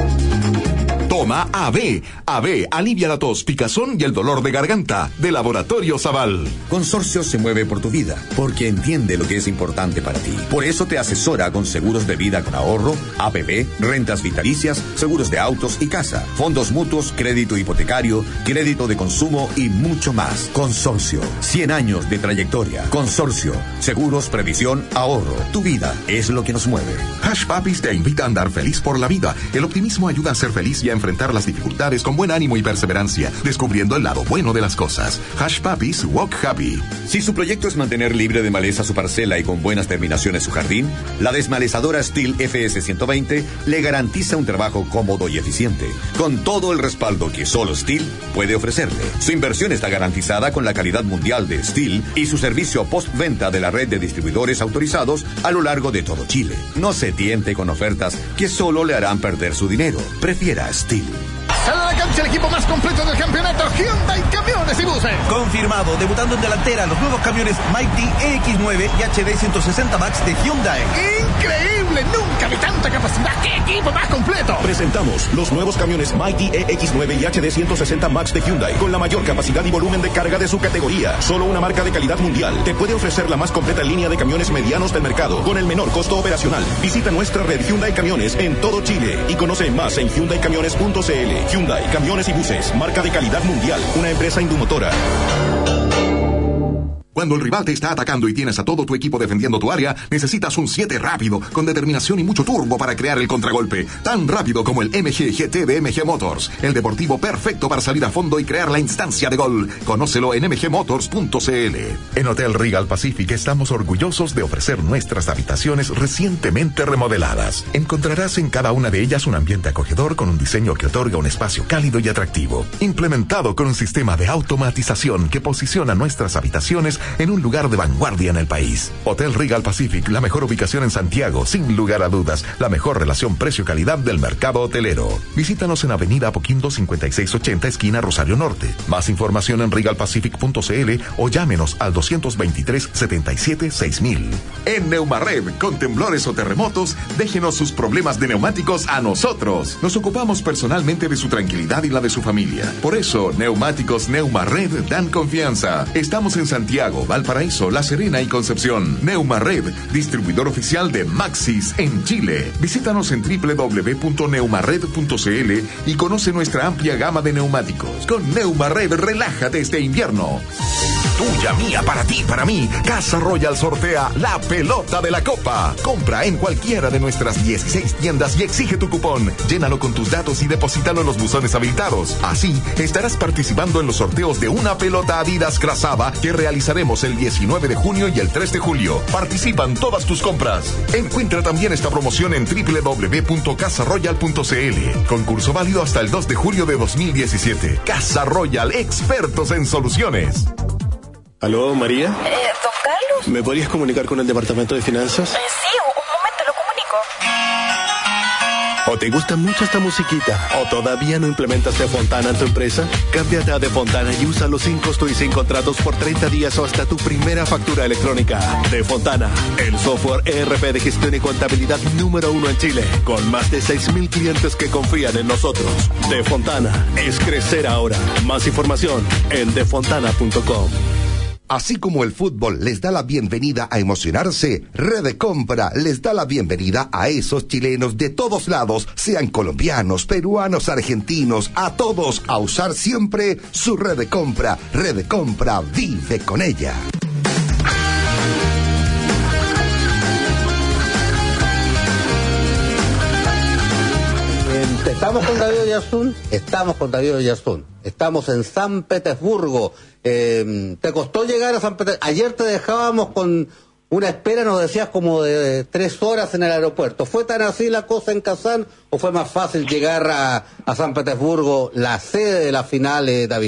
Toma A B. A B alivia la tos, picazón y el dolor de garganta. De Laboratorio Zaval. Consorcio se mueve por tu vida, porque entiende lo que es importante para ti. Por eso te asesora con seguros de vida con ahorro, A P B, rentas vitalicias, seguros de autos y casa, fondos mutuos, crédito hipotecario, crédito de consumo y mucho más. Consorcio, cien años de trayectoria. Consorcio, seguros, previsión, ahorro. Tu vida es lo que nos mueve. Hush Puppies te invita a andar feliz por la vida. El optimismo ayuda a ser feliz y a enfrentar las dificultades con buen ánimo y perseverancia, descubriendo el lado bueno de las cosas. Hush Puppies, walk happy. Si su proyecto es mantener libre de maleza su parcela y con buenas terminaciones su jardín, la desmalezadora Stihl F S ciento veinte le garantiza un trabajo cómodo y eficiente, con todo el respaldo que solo Stihl puede ofrecerle. Su inversión está garantizada con la calidad mundial de Stihl y su servicio postventa de la red de distribuidores autorizados a lo largo de todo Chile. No se tiente con ofertas que solo le harán perder su dinero. Prefiera Stihl. Sale a la cancha el equipo más completo del campeonato, Hyundai Camiones y Buses. Confirmado, debutando en delantera los nuevos camiones Mighty E X nueve y H D ciento sesenta Max de Hyundai. ¡Increíble! Nunca vi tanta capacidad. ¡Qué equipo más completo! Presentamos los nuevos camiones Mighty E X nueve y H D ciento sesenta Max de Hyundai, con la mayor capacidad y volumen de carga de su categoría. Solo una marca de calidad mundial te puede ofrecer la más completa línea de camiones medianos del mercado, con el menor costo operacional. Visita nuestra red Hyundai Camiones en todo Chile y conoce más en hyundai camiones punto c l. Hyundai Camiones y Buses, marca de calidad mundial, una empresa Indumotora. Cuando el rival te está atacando y tienes a todo tu equipo defendiendo tu área, necesitas un siete rápido, con determinación y mucho turbo para crear el contragolpe. Tan rápido como el M G G T de M G Motors. El deportivo perfecto para salir a fondo y crear la instancia de gol. Conócelo en m g motors punto c l. En Hotel Regal Pacific estamos orgullosos de ofrecer nuestras habitaciones recientemente remodeladas. Encontrarás en cada una de ellas un ambiente acogedor con un diseño que otorga un espacio cálido y atractivo. Implementado con un sistema de automatización que posiciona nuestras habitaciones en un lugar de vanguardia en el país. Hotel Regal Pacific, la mejor ubicación en Santiago, sin lugar a dudas, la mejor relación precio-calidad del mercado hotelero. Visítanos en Avenida Apoquindo cincuenta y seis ochenta, esquina Rosario Norte. Más información en regal pacific punto c l o llámenos al doscientos veintitrés, setenta y siete, seis mil. En Neumarred, con temblores o terremotos, déjenos sus problemas de neumáticos a nosotros. Nos ocupamos personalmente de su tranquilidad y la de su familia. Por eso, Neumáticos Neumarred dan confianza. Estamos en Santiago, Valparaíso, La Serena y Concepción. Neumarred, distribuidor oficial de Maxis en Chile. Visítanos en w w w punto neumarred punto c l y conoce nuestra amplia gama de neumáticos. Con Neumarred, relájate este invierno. Tuya, mía, para ti, para mí. Casa Royal sortea la pelota de la Copa. Compra en cualquiera de nuestras dieciséis tiendas y exige tu cupón. Llénalo con tus datos y deposítalo en los buzones habilitados. Así, estarás participando en los sorteos de una pelota Adidas Crasaba que realizaremos tenemos el diecinueve de junio y el tres de julio. Participan todas tus compras. Encuentra también esta promoción en doble u doble u doble u punto casa royal punto c l. Concurso válido hasta el dos de julio de dos mil diecisiete. Casa Royal, expertos en soluciones. ¿Aló, María? Eh, ¿Don Carlos? ¿Me podrías comunicar con el departamento de finanzas? Eh, sí, un, un momento, lo comunico. ¿O te gusta mucho esta musiquita? ¿O todavía no implementas De Fontana en tu empresa? Cámbiate a De Fontana y úsalo sin costo y sin contratos por treinta días o hasta tu primera factura electrónica. De Fontana, el software E R P de gestión y contabilidad número uno en Chile, con más de seis mil clientes que confían en nosotros. De Fontana es crecer ahora. Más información en de fontana punto com. Así como el fútbol les da la bienvenida a emocionarse, Red Compra les da la bienvenida a esos chilenos de todos lados, sean colombianos, peruanos, argentinos, a todos a usar siempre su Red Compra. Red Compra, vive con ella. Estamos con David Oyarzún, estamos con David Oyarzún, estamos en San Petersburgo. Eh, ¿Te costó llegar a San Petersburgo? Ayer te dejábamos con una espera, nos decías, como de tres horas en el aeropuerto. ¿Fue tan así la cosa en Kazán o fue más fácil llegar a, a San Petersburgo, la sede de la final, eh, David?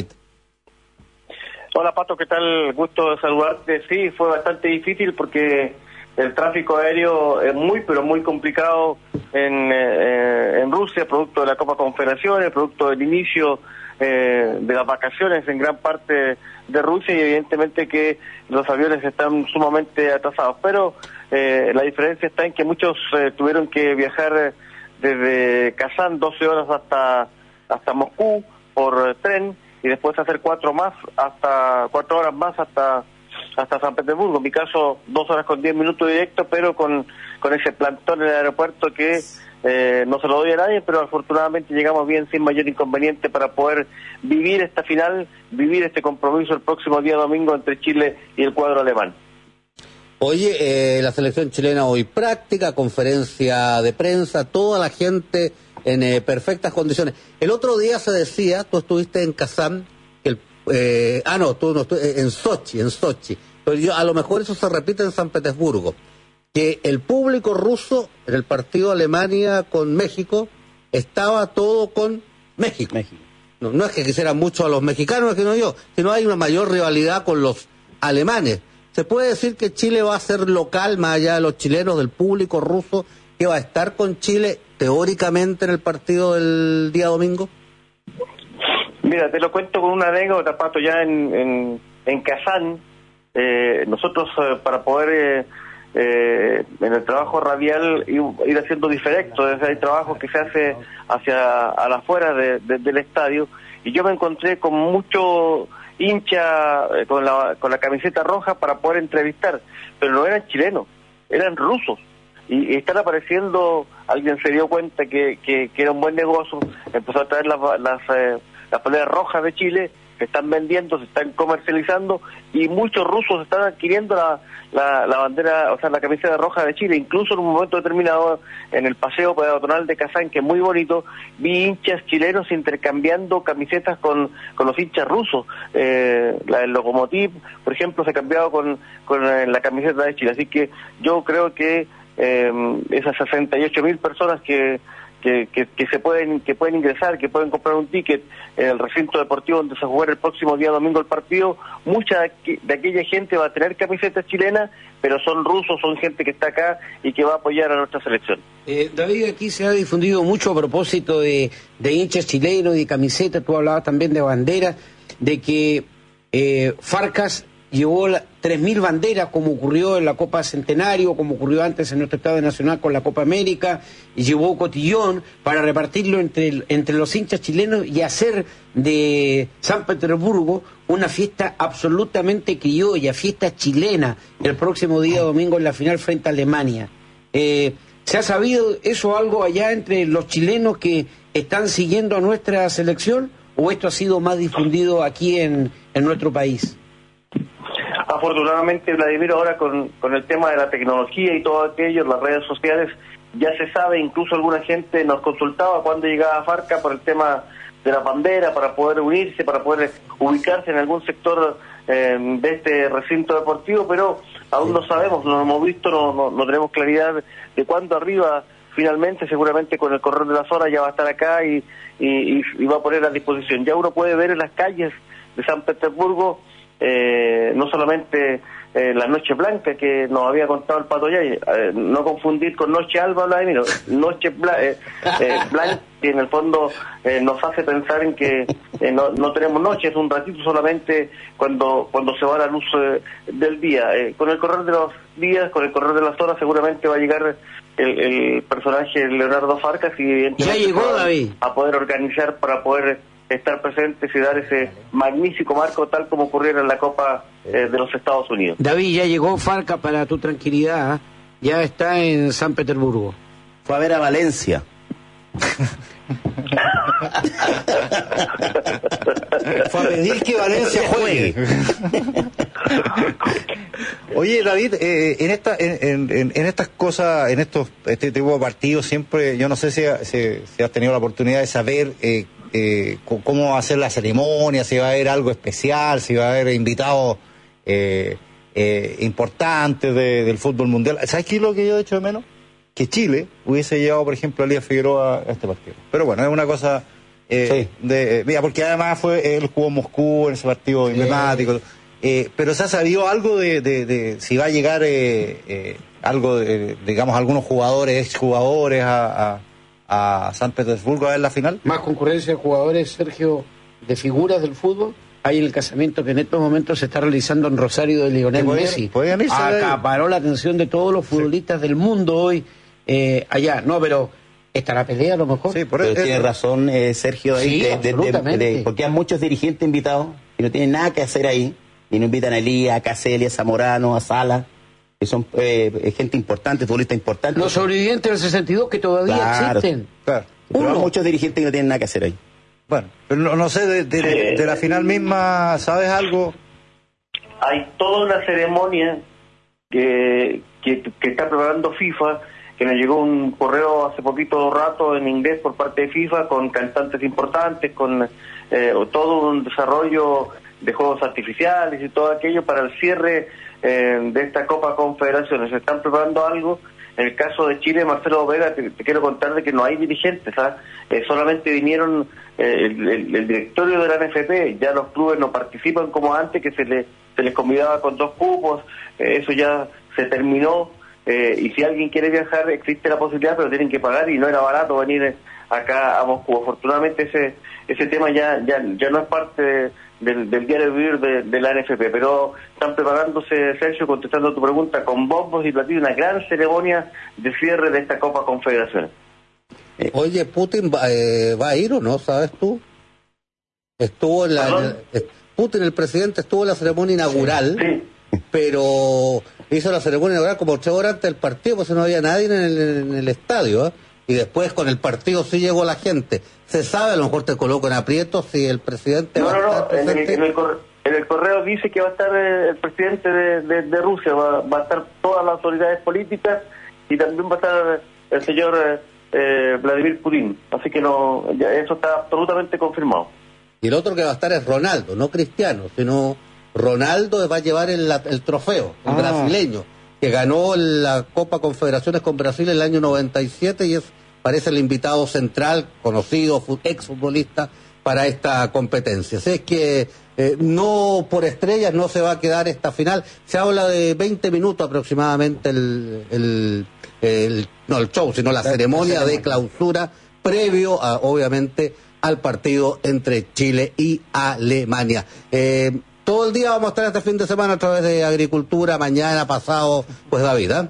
Hola, Pato, ¿qué tal? Gusto de saludarte. Sí, fue bastante difícil porque el tráfico aéreo es muy, pero muy complicado en, eh, en Rusia, producto de la Copa Confederaciones, producto del inicio eh, de las vacaciones en gran parte de Rusia, y evidentemente que los aviones están sumamente atrasados. Pero eh, la diferencia está en que muchos eh, tuvieron que viajar desde Kazán doce horas hasta, hasta Moscú por eh, tren, y después hacer cuatro más, hasta cuatro horas más hasta... hasta San Petersburgo. En mi caso, dos horas con diez minutos directo, pero con, con ese plantón en el aeropuerto que eh, no se lo doy a nadie, pero afortunadamente llegamos bien sin mayor inconveniente para poder vivir esta final, vivir este compromiso el próximo día domingo entre Chile y el cuadro alemán. Oye, eh, la selección chilena hoy práctica, conferencia de prensa, toda la gente en eh, perfectas condiciones. El otro día se decía, tú estuviste en Kazán, Eh, ah, no, tú no, tú, eh, en Sochi, en Sochi. Pero yo, a lo mejor eso se repite en San Petersburgo. Que el público ruso en el partido Alemania con México estaba todo con México. México. No, no es que quisieran mucho a los mexicanos, es que no yo, sino hay una mayor rivalidad con los alemanes. ¿Se puede decir que Chile va a ser local, más allá de los chilenos, del público ruso, que va a estar con Chile teóricamente en el partido del día domingo? Mira, te lo cuento con una anécdota, Pato. Ya en, en, en Kazán, eh, nosotros eh, para poder, eh, eh, en el trabajo radial, ir, ir haciendo diferectos, desde hay trabajo que se hace hacia a las afueras de, de, del estadio, y yo me encontré con mucho hincha eh, con la con la camiseta roja para poder entrevistar, pero no eran chilenos, eran rusos. Y, y están apareciendo, alguien se dio cuenta que, que, que era un buen negocio, empezó a traer las... las eh, las poleras rojas de Chile, se están vendiendo, se están comercializando, y muchos rusos están adquiriendo la, la, la bandera, o sea, la camiseta roja de Chile. Incluso en un momento determinado, en el paseo peatonal de Kazán, que es muy bonito, vi hinchas chilenos intercambiando camisetas con, con los hinchas rusos. Eh, la del Lokomotiv, por ejemplo, se ha cambiado con, con la camiseta de Chile. Así que yo creo que eh, esas sesenta y ocho mil personas que Que, que, que se pueden que pueden ingresar, que pueden comprar un ticket en el recinto deportivo donde se jugará el próximo día domingo el partido, mucha de, de aquella gente va a tener camisetas chilenas, pero son rusos, son gente que está acá y que va a apoyar a nuestra selección. Eh, David, aquí se ha difundido mucho a propósito de, de hinchas chilenos y de camisetas, tú hablabas también de banderas, de que eh, Farcas llevó tres mil banderas, como ocurrió en la Copa Centenario, como ocurrió antes en nuestro Estadio Nacional con la Copa América, y llevó cotillón para repartirlo entre, entre los hinchas chilenos y hacer de San Petersburgo una fiesta absolutamente criolla, fiesta chilena, el próximo día domingo en la final frente a Alemania. Eh, ¿Se ha sabido eso algo allá entre los chilenos que están siguiendo a nuestra selección, o esto ha sido más difundido aquí en, en nuestro país? Afortunadamente, Vladimir, ahora con, con el tema de la tecnología y todo aquello, las redes sociales, ya se sabe, incluso alguna gente nos consultaba cuando llegaba Farca por el tema de la bandera, para poder unirse, para poder ubicarse en algún sector eh, de este recinto deportivo, pero aún no sabemos, no lo hemos visto, no, no, no tenemos claridad de cuándo arriba. Finalmente, seguramente con el correr de las horas ya va a estar acá y, y, y va a poner a disposición. Ya uno puede ver en las calles de San Petersburgo, eh, no solamente eh, la Noche Blanca que nos había contado el Pato Yay, eh, no confundir con Noche Alba, Vladimir, Noche Bla eh, eh, Blanca, que en el fondo eh, nos hace pensar en que eh, no, no tenemos noche, es un ratito solamente cuando cuando se va la luz eh, del día. Eh, con el correr de los días, con el correr de las horas, seguramente va a llegar el, el personaje Leonardo Farcas y evidentemente ya llegó, David, a poder organizar para poder estar presentes y dar ese magnífico marco tal como ocurriera en la Copa eh, de los Estados Unidos. David, ya llegó Farcas, para tu tranquilidad, ¿eh? Ya está en San Petersburgo. Fue a ver a Valencia. Fue a pedir que Valencia juegue. Oye, David, eh, en esta en, en, en estas cosas, en estos este tipo de partidos, siempre, yo no sé si, si, si has tenido la oportunidad de saber eh, eh, cómo va a ser la ceremonia, si va a haber algo especial, si va a haber invitados eh, eh, importantes de, del fútbol mundial. ¿Sabes qué es lo que yo he hecho de menos? Que Chile hubiese llevado, por ejemplo, a Elías Figueroa a este partido. Pero bueno, es una cosa eh, sí. de... Eh, mira, porque además fue él jugó en Moscú en ese partido emblemático. Sí. Eh, pero ¿se ha sabido algo de, de, de si va a llegar eh, eh, algo, de, digamos, algunos jugadores, exjugadores a, a, a San Petersburgo a ver la final? Más concurrencia de jugadores, Sergio, de figuras del fútbol. Hay el casamiento que en estos momentos se está realizando en Rosario de Lionel ¿Podían, Messi. ¿podían irse acaparó la atención de todos los futbolistas sí. del mundo hoy eh, allá. No, pero está la pelea a lo mejor. Sí, por pero eso, tiene razón eh, Sergio ahí, sí, de, de, de, de, porque hay muchos dirigentes invitados y no tienen nada que hacer ahí. Y nos invitan a Elías, a Caselli, a Zamorano, a Sala, que son eh, gente importante, futbolistas importantes. Los sobrevivientes del sesenta y dos que todavía claro, existen. Claro. Pero hay muchos dirigentes que no tienen nada que hacer ahí. Bueno, pero no, no sé, de, de, de, de la final misma, ¿sabes algo? Hay toda una ceremonia que, que, que está preparando FIFA, que nos llegó un correo hace poquito rato en inglés por parte de FIFA, con cantantes importantes, con eh, todo un desarrollo de juegos artificiales y todo aquello para el cierre eh, de esta Copa Confederaciones. Se están preparando algo. En el caso de Chile, Marcelo Vega, te, te quiero contar de que no hay dirigentes, ¿sabes? Eh, solamente vinieron eh, el, el, el directorio de la N F P, ya los clubes no participan como antes, que se, le, se les convidaba con dos cupos, eh, eso ya se terminó, eh, y si alguien quiere viajar existe la posibilidad, pero tienen que pagar y no era barato venir acá a Moscú. Afortunadamente ese ese tema ya ya, ya no es parte de, del, del diario vivir de, de la N F P, pero están preparándose, Sergio, contestando tu pregunta, con bombos y platillos, una gran ceremonia de cierre de esta Copa Confederaciones. Eh, Oye, ¿Putin va, eh, va a ir o no, sabes tú? Estuvo en la... En el, Putin, el presidente, estuvo en la ceremonia inaugural, sí. pero hizo la ceremonia inaugural como ocho horas antes del partido, pues no había nadie en el, en el estadio, ¿eh? Y después con el partido sí llegó la gente. Se sabe, a lo mejor te coloco en aprietos, si el presidente no, va no, a estar no, presente. En el, en, el correo, en el correo dice que va a estar eh, el presidente de, de, de Rusia, va, va a estar todas las autoridades políticas y también va a estar el señor eh, eh, Vladimir Putin. Así que no, ya eso está absolutamente confirmado. Y el otro que va a estar es Ronaldo, no Cristiano, sino Ronaldo va a llevar el, el trofeo, el ah. brasileño, que ganó la Copa Confederaciones con Brasil en el año noventa y siete y es, parece, el invitado central, conocido, exfutbolista, para esta competencia. Así es que eh, no por estrellas no se va a quedar esta final. Se habla de veinte minutos aproximadamente el, el, el no el show, sino la ceremonia de clausura previo, a, obviamente, al partido entre Chile y Alemania. Eh, todo el día vamos a estar este fin de semana a través de Agricultura, mañana, pasado, pues David, ¿eh?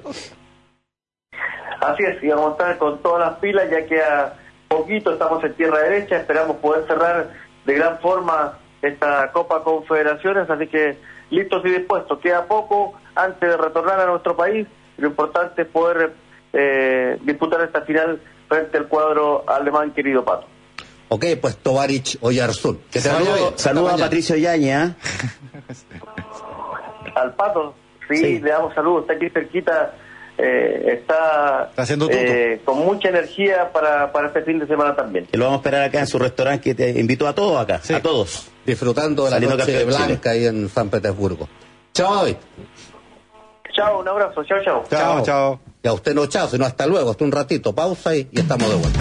Así es, y vamos a estar con todas las pilas, ya que a poquito estamos en tierra derecha, esperamos poder cerrar de gran forma esta Copa Confederaciones, así que listos y dispuestos. Queda poco antes de retornar a nuestro país, lo importante es poder eh, disputar esta final frente al cuadro alemán, querido Pato. Ok, pues Tovarich Oyarzún. Que saludo, saludo a Patricio Yaña. Al Pato, sí, sí, le damos saludos, está aquí cerquita. Eh, está, está haciendo eh, con mucha energía para, para este fin de semana también. Que lo vamos a esperar acá en su restaurante, que te invito a todos acá, sí. a todos. disfrutando de la Saliendo noche campeón de Chile. blanca ahí en San Petersburgo. Chao. David. Chao, un abrazo. Chao, chao. Chao, chao. Y a usted no chao, sino hasta luego. Hasta un ratito, pausa y, y estamos de vuelta.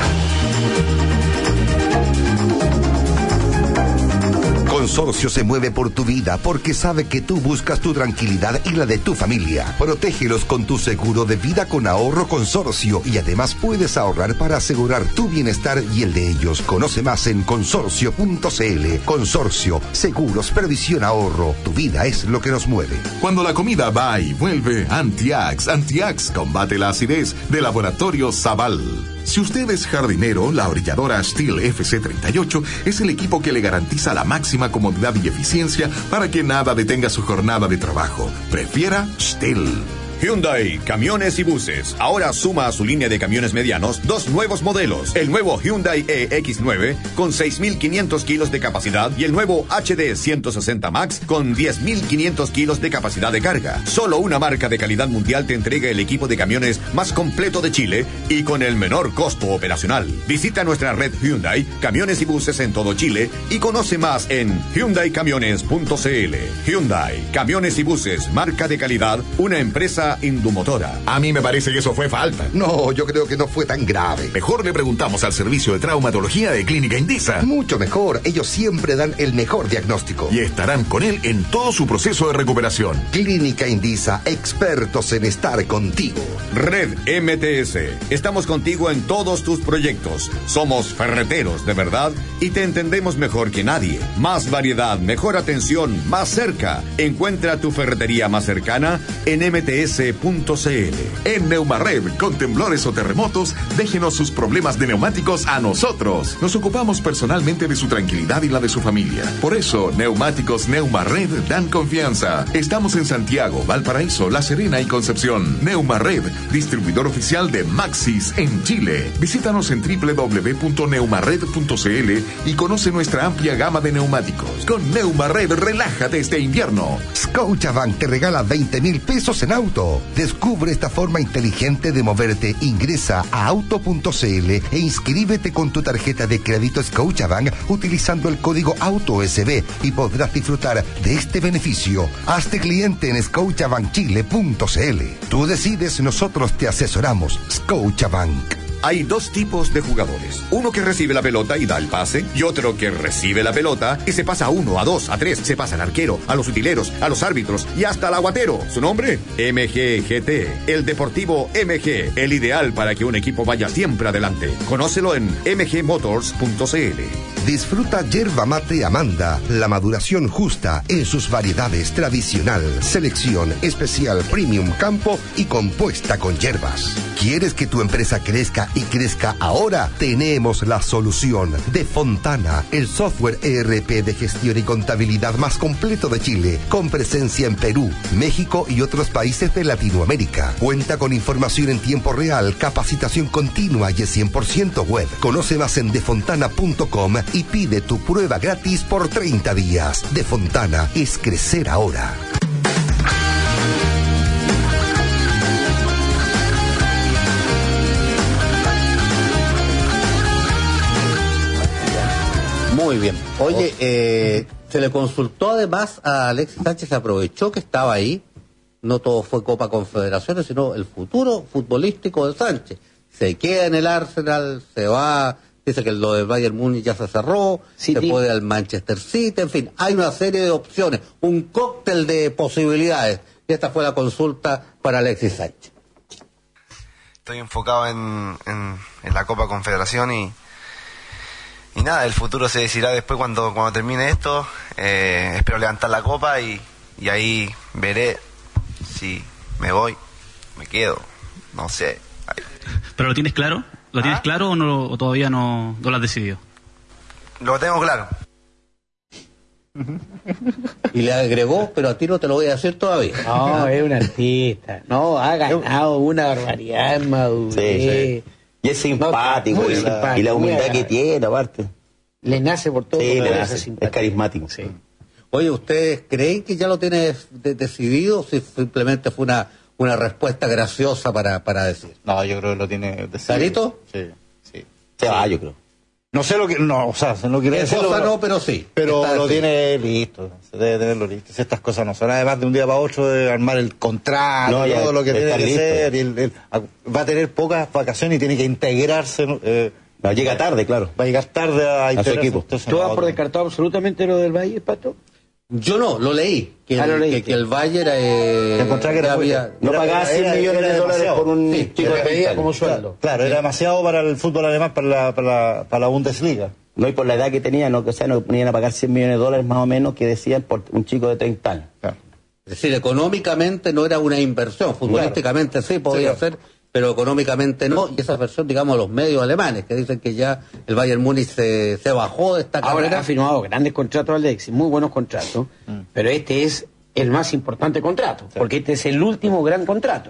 Consorcio se mueve por tu vida porque sabe que tú buscas tu tranquilidad y la de tu familia. Protégelos con tu seguro de vida con ahorro Consorcio y además puedes ahorrar para asegurar tu bienestar y el de ellos. Conoce más en consorcio punto c l. Consorcio, seguros, previsión, ahorro. Tu vida es lo que nos mueve. Cuando la comida va y vuelve, Antiax. Antiax combate la acidez de Laboratorio Zaval. Si usted es jardinero, la orilladora Stihl F C treinta y ocho es el equipo que le garantiza la máxima comodidad y eficiencia para que nada detenga su jornada de trabajo. Prefiera Stihl. Hyundai Camiones y Buses. Ahora suma a su línea de camiones medianos dos nuevos modelos. El nuevo Hyundai E X nueve con seis mil quinientos kilos de capacidad y el nuevo H D ciento sesenta Max con diez mil quinientos kilos de capacidad de carga. Solo una marca de calidad mundial te entrega el equipo de camiones más completo de Chile y con el menor costo operacional. Visita nuestra red Hyundai Camiones y Buses en todo Chile y conoce más en hyundai camiones punto c l. Hyundai Camiones y Buses, marca de calidad, una empresa Indumotora. A mí me parece que eso fue falta. No, yo creo que no fue tan grave. Mejor le preguntamos al servicio de traumatología de Clínica Indisa. Mucho mejor. Ellos siempre dan el mejor diagnóstico. Y estarán con él en todo su proceso de recuperación. Clínica Indisa, expertos en estar contigo. Red M T S. Estamos contigo en todos tus proyectos. Somos ferreteros de verdad y te entendemos mejor que nadie. Más variedad, mejor atención, más cerca. Encuentra tu ferretería más cercana en M T S punto c l. En Neumarred, con temblores o terremotos, déjenos sus problemas de neumáticos a nosotros. Nos ocupamos personalmente de su tranquilidad y la de su familia. Por eso, Neumáticos Neumarred dan confianza. Estamos en Santiago, Valparaíso, La Serena y Concepción. Neumarred, distribuidor oficial de Maxis en Chile. Visítanos en doble u doble u doble u punto neumarred punto c l y conoce nuestra amplia gama de neumáticos. Con Neumarred, relájate este invierno. Scotiabank te regala veinte mil pesos en auto. Descubre esta forma inteligente de moverte. Ingresa a auto punto c l e inscríbete con tu tarjeta de crédito Scotiabank utilizando el código AUTOSB y podrás disfrutar de este beneficio. Hazte cliente en scotiabank chile punto c l. Tú decides, nosotros te asesoramos. Scotiabank. Hay dos tipos de jugadores. Uno que recibe la pelota y da el pase, y otro que recibe la pelota y se pasa a uno, a dos, a tres, se pasa al arquero, a los utileros, a los árbitros y hasta al aguatero. ¿Su nombre? M G G T, el Deportivo M G, el ideal para que un equipo vaya siempre adelante. Conócelo en m g motors punto c l. Disfruta yerba mate Amanda, la maduración justa en sus variedades tradicional, selección especial premium campo y compuesta con hierbas. ¿Quieres que tu empresa crezca y crezca ahora? Tenemos la solución. De Fontana, el software E R P de gestión y contabilidad más completo de Chile, con presencia en Perú, México y otros países de Latinoamérica. Cuenta con información en tiempo real, capacitación continua y es cien por ciento web. Conoce más en defontana punto com y pide tu prueba gratis por treinta días. De Fontana es crecer ahora. Muy bien. Oye, eh, se le consultó además a Alexis Sánchez, aprovechó que estaba ahí. No todo fue Copa Confederaciones, sino el futuro futbolístico de Sánchez. Se queda en el Arsenal, se va, dice que lo del Bayern Múnich ya se cerró, City. Se puede al Manchester City, en fin, hay una serie de opciones, un cóctel de posibilidades. Y esta fue la consulta para Alexis Sánchez. Estoy enfocado en, en, en la Copa Confederación y Y nada, el futuro se decidirá después cuando, cuando termine esto. Eh, espero levantar la copa y, y ahí veré si me voy, me quedo, no sé. ¿Pero lo tienes claro? ¿Lo ¿Ah? tienes claro o, no, o todavía no, no lo has decidido? Lo tengo claro. Y le agregó, pero a ti no te lo voy a decir todavía. No, es un artista. No, ha ganado una barbaridad en madurez. Sí, sí. Y es simpático, no, y, simpático la, y la humildad que tiene, aparte. Le nace por todo. Sí, le nace, es carismático. Sí. Oye, ¿ustedes creen que ya lo tiene de decidido o si simplemente fue una, una respuesta graciosa para, para decir? No, yo creo que lo tiene decidido. ¿Sarito? Sí, sí. Se va, yo creo. No sé lo que, no, o sea, no quiere decir. decirlo, Cosa no, pero sí. Pero Está lo así. tiene listo, se debe tenerlo listo. Si estas cosas no son, además de un día para otro de armar el contrato, No, ya todo lo que tiene está que listo. ser, y el- el- va a tener pocas vacaciones y tiene que integrarse. ¿no? Eh, No, llega tarde, claro. Va a llegar tarde a, A su integrarse, equipo. entonces ¿Tú no, das por no. descartado absolutamente lo del Valle, Pato? Yo no, lo leí. Que, Ah, el, lo leíste. que, que el Bayern eh, Encontraba que era ya muy- había... No Era- pagaba era- cien era- millones era de dólares demasiado. por un Sí, chico que que pedía pedía como Claro, sueldo. claro, era demasiado para el fútbol alemán, para la, para la, para la Bundesliga. No, y por la edad que tenía, no, que, o sea, no ponían a pagar cien millones de dólares más o menos que decían por un chico de treinta años. Claro. Es decir, económicamente no era una inversión, futbolísticamente sí podía Sí, claro. ser, pero económicamente no, y esa versión, digamos, los medios alemanes, que dicen que ya el Bayern Múnich se, se bajó de esta Ahora carrera. ha firmado grandes contratos Alexis, muy buenos contratos, pero este es el más importante contrato, porque este es el último gran contrato.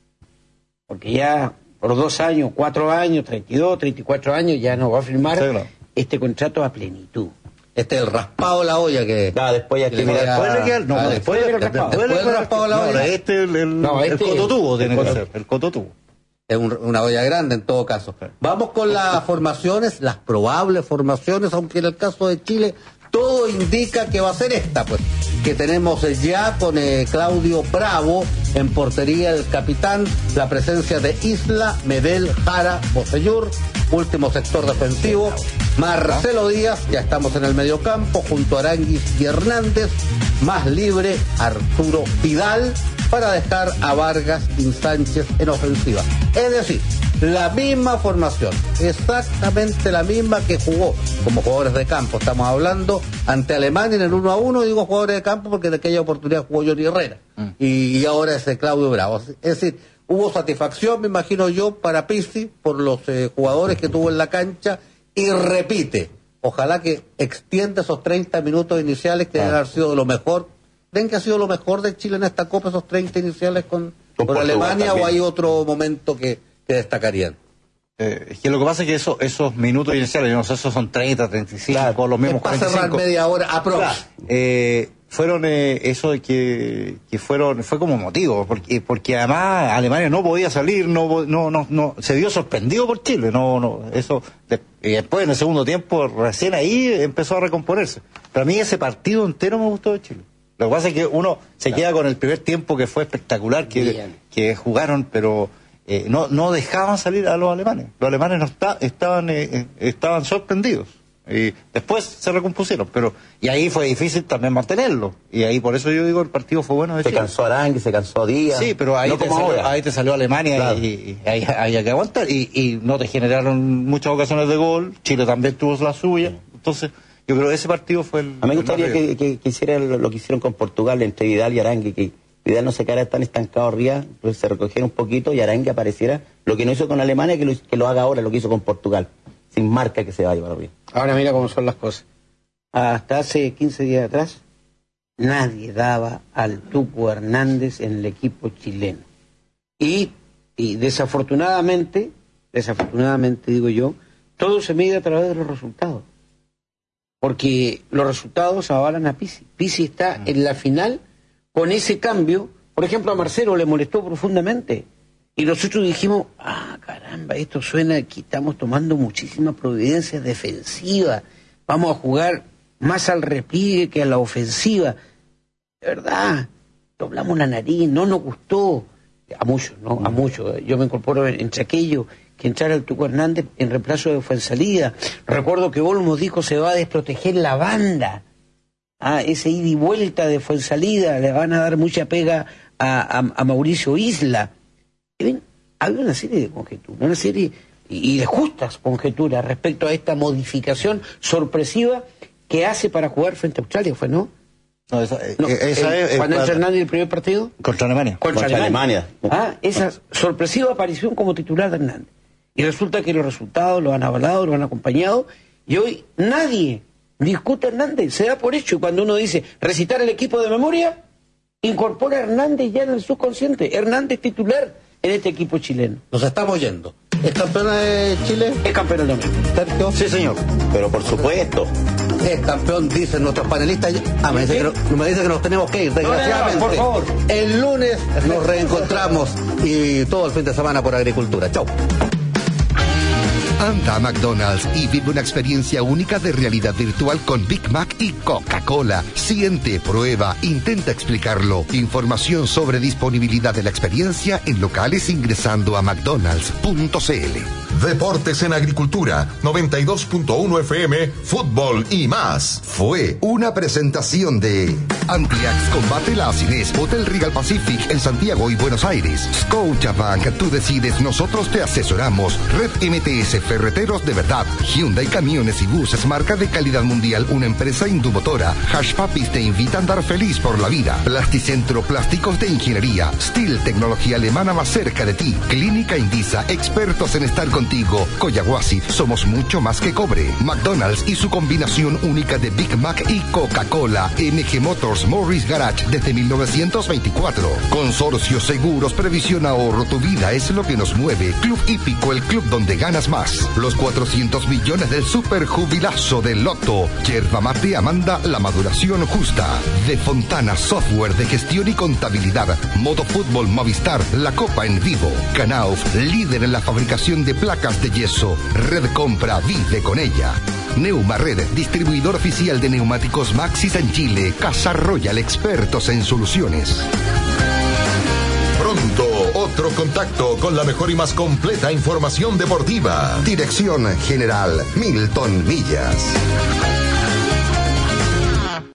Porque ya por dos años, cuatro años, treinta y dos, treinta y cuatro años ya no va a firmar Sí, claro. este contrato a plenitud. Este es el raspado de la olla que... Ah, después ya que que le mirar- queda- Después le queda- no, ah, después, después le- del raspado. después le- Después del raspado de la no, olla. este el, el, No, el este- cototubo tiene el que coto- ser, el cototubo. Es un- una olla grande en todo caso. Vamos con las formaciones, las probables formaciones, aunque en el caso de Chile todo indica que va a ser esta, pues, que tenemos eh, ya con eh, Claudio Bravo en portería el capitán, la presencia de Isla, Medel, Jara, Bocellur, último sector defensivo, Marcelo Díaz, ya estamos en el mediocampo, junto a Aranguis y Hernández, más libre Arturo Vidal, para dejar a Vargas y Sánchez en ofensiva. Es decir, la misma formación, exactamente la misma que jugó como jugadores de campo. Estamos hablando ante Alemania en el uno a uno, digo jugadores de campo porque de aquella oportunidad jugó Johnny Herrera y, y ahora es eh, Claudio Bravo. Es decir, hubo satisfacción, me imagino yo, para Pizzi por los eh, jugadores que tuvo en la cancha y repite. Ojalá que extienda esos treinta minutos iniciales que deben haber sido de lo mejor. ¿Creen que ha sido lo mejor de Chile en esta Copa, esos treinta iniciales con, Con con Portugal Alemania, también. o hay otro momento que, que destacarían? Eh, es que lo que pasa es que eso, esos minutos iniciales, yo no sé, esos son treinta, treinta y cinco, los mismos Es para cuarenta y cerrar cinco. media hora, aprox. Claro, eh, fueron eh, eso de que, que fueron, fue como motivo, porque, porque además Alemania no podía salir, no, no, no, no, se vio sorprendido por Chile, no, no, eso, de- y después en el segundo tiempo, recién ahí empezó a recomponerse. Pero a mí ese partido entero me gustó de Chile. Lo que pasa es que uno se queda con el primer tiempo que fue espectacular, que, que jugaron, pero eh, no, no dejaban salir a los alemanes. Los alemanes no está, estaban, eh, eh, estaban sorprendidos. Y después se recompusieron, pero y ahí fue difícil también mantenerlo. Y ahí por eso yo digo el partido fue bueno de Se Chile. cansó Arangui, se cansó Díaz. Sí, pero ahí, no te, como salió, ahora. ahí te salió Alemania Claro. y, y ahí había que aguantar. Y, y no te generaron muchas ocasiones de gol. Chile también tuvo la suya. Entonces, yo creo que ese partido fue el. A mí me el gustaría más que, que, que hicieran lo, lo que hicieron con Portugal entre Vidal y Arangui, que Vidal no se quedara tan estancado arriba, pues se recogiera un poquito y Arangui apareciera. Lo que no hizo con Alemania, que lo, que lo haga ahora, lo que hizo con Portugal. Sin marca que se vaya para arriba. Ahora mira cómo son las cosas. Hasta hace quince días atrás, nadie daba al Tuco Hernández en el equipo chileno. Y, y desafortunadamente, desafortunadamente digo yo, todo se mide a través de los resultados. Porque los resultados avalan a Pizzi. Pizzi está en la final con ese cambio. Por ejemplo, a Marcelo le molestó profundamente. Y nosotros dijimos, ah, caramba, esto suena que estamos tomando muchísimas providencias defensivas. Vamos a jugar más al repliegue que a la ofensiva. De verdad, doblamos la nariz, no nos gustó. A muchos, ¿no? A muchos. Yo me incorporo entre aquellos que entrara el Tuco Hernández en reemplazo de Fuensalida. Recuerdo que Olmos dijo se va a desproteger la banda. Ah, ese ida y vuelta de Fuensalida, le van a dar mucha pega a, a, a Mauricio Isla. Y ven, había una serie de conjeturas, una serie y, y de justas conjeturas respecto a esta modificación sorpresiva que hace para jugar frente a Australia, ¿fue no? No, esa, eh, No, esa el- es, cuando es- entra Hernández el primer partido. contra Alemania. Contra, Contra Alemania. Alemania. Ah, esa sorpresiva aparición como titular de Hernández. Y resulta que los resultados lo han avalado, lo han acompañado, y hoy nadie discute a Hernández, se da por hecho. Y cuando uno dice recitar el equipo de memoria, incorpora a Hernández ya en el subconsciente. Hernández titular en este equipo chileno. Nos estamos yendo. ¿Es campeona de Chile? Es campeón el domingo. Sergio. Sí, señor. Pero por supuesto. Es campeón, dicen nuestros panelistas. Ah, me dice, que, no- me dice que nos tenemos que ir, desgraciadamente. No, no, no, por favor. El lunes nos reencontramos y todo el fin de semana por agricultura. Chau. Anda a McDonald's y vive una experiencia única de realidad virtual con Big Mac y Coca-Cola. Siente, prueba, intenta explicarlo. Información sobre disponibilidad de la experiencia en locales ingresando a mcdonalds punto c l. Deportes en Agricultura, noventa y dos punto uno F M, fútbol y más. Fue una presentación de Ampliax combate la acidez. Hotel Regal Pacific en Santiago y Buenos Aires. Scotiabank, tú decides, nosotros te asesoramos. Red M T S Ferreteros de verdad. Hyundai Camiones y Buses, marca de calidad mundial, una empresa indumotora. Hash Papis te invita a andar feliz por la vida. Plasticentro, plásticos de ingeniería. Steel, tecnología alemana más cerca de ti. Clínica Indisa, expertos en estar contigo. Coyahuasi, somos mucho más que cobre. McDonald's y su combinación única de Big Mac y Coca-Cola. M G Motors Morris Garage desde mil novecientos veinticuatro. Consorcio Seguros, Previsión Ahorro, tu vida es lo que nos mueve. Club Hípico, el club donde ganas más. Los cuatrocientos millones del super jubilazo del Loto. Yerba Mate Amanda, la maduración justa. De Fontana, software de gestión y contabilidad. Modo Fútbol Movistar, la Copa en vivo. Knauf, líder en la fabricación de placas de yeso. Red Compra, vive con ella. Neumared, distribuidor oficial de neumáticos Maxis en Chile. Casa Royal, expertos en soluciones. Pronto, otro contacto con la mejor y más completa información deportiva. Dirección General Milton Millas.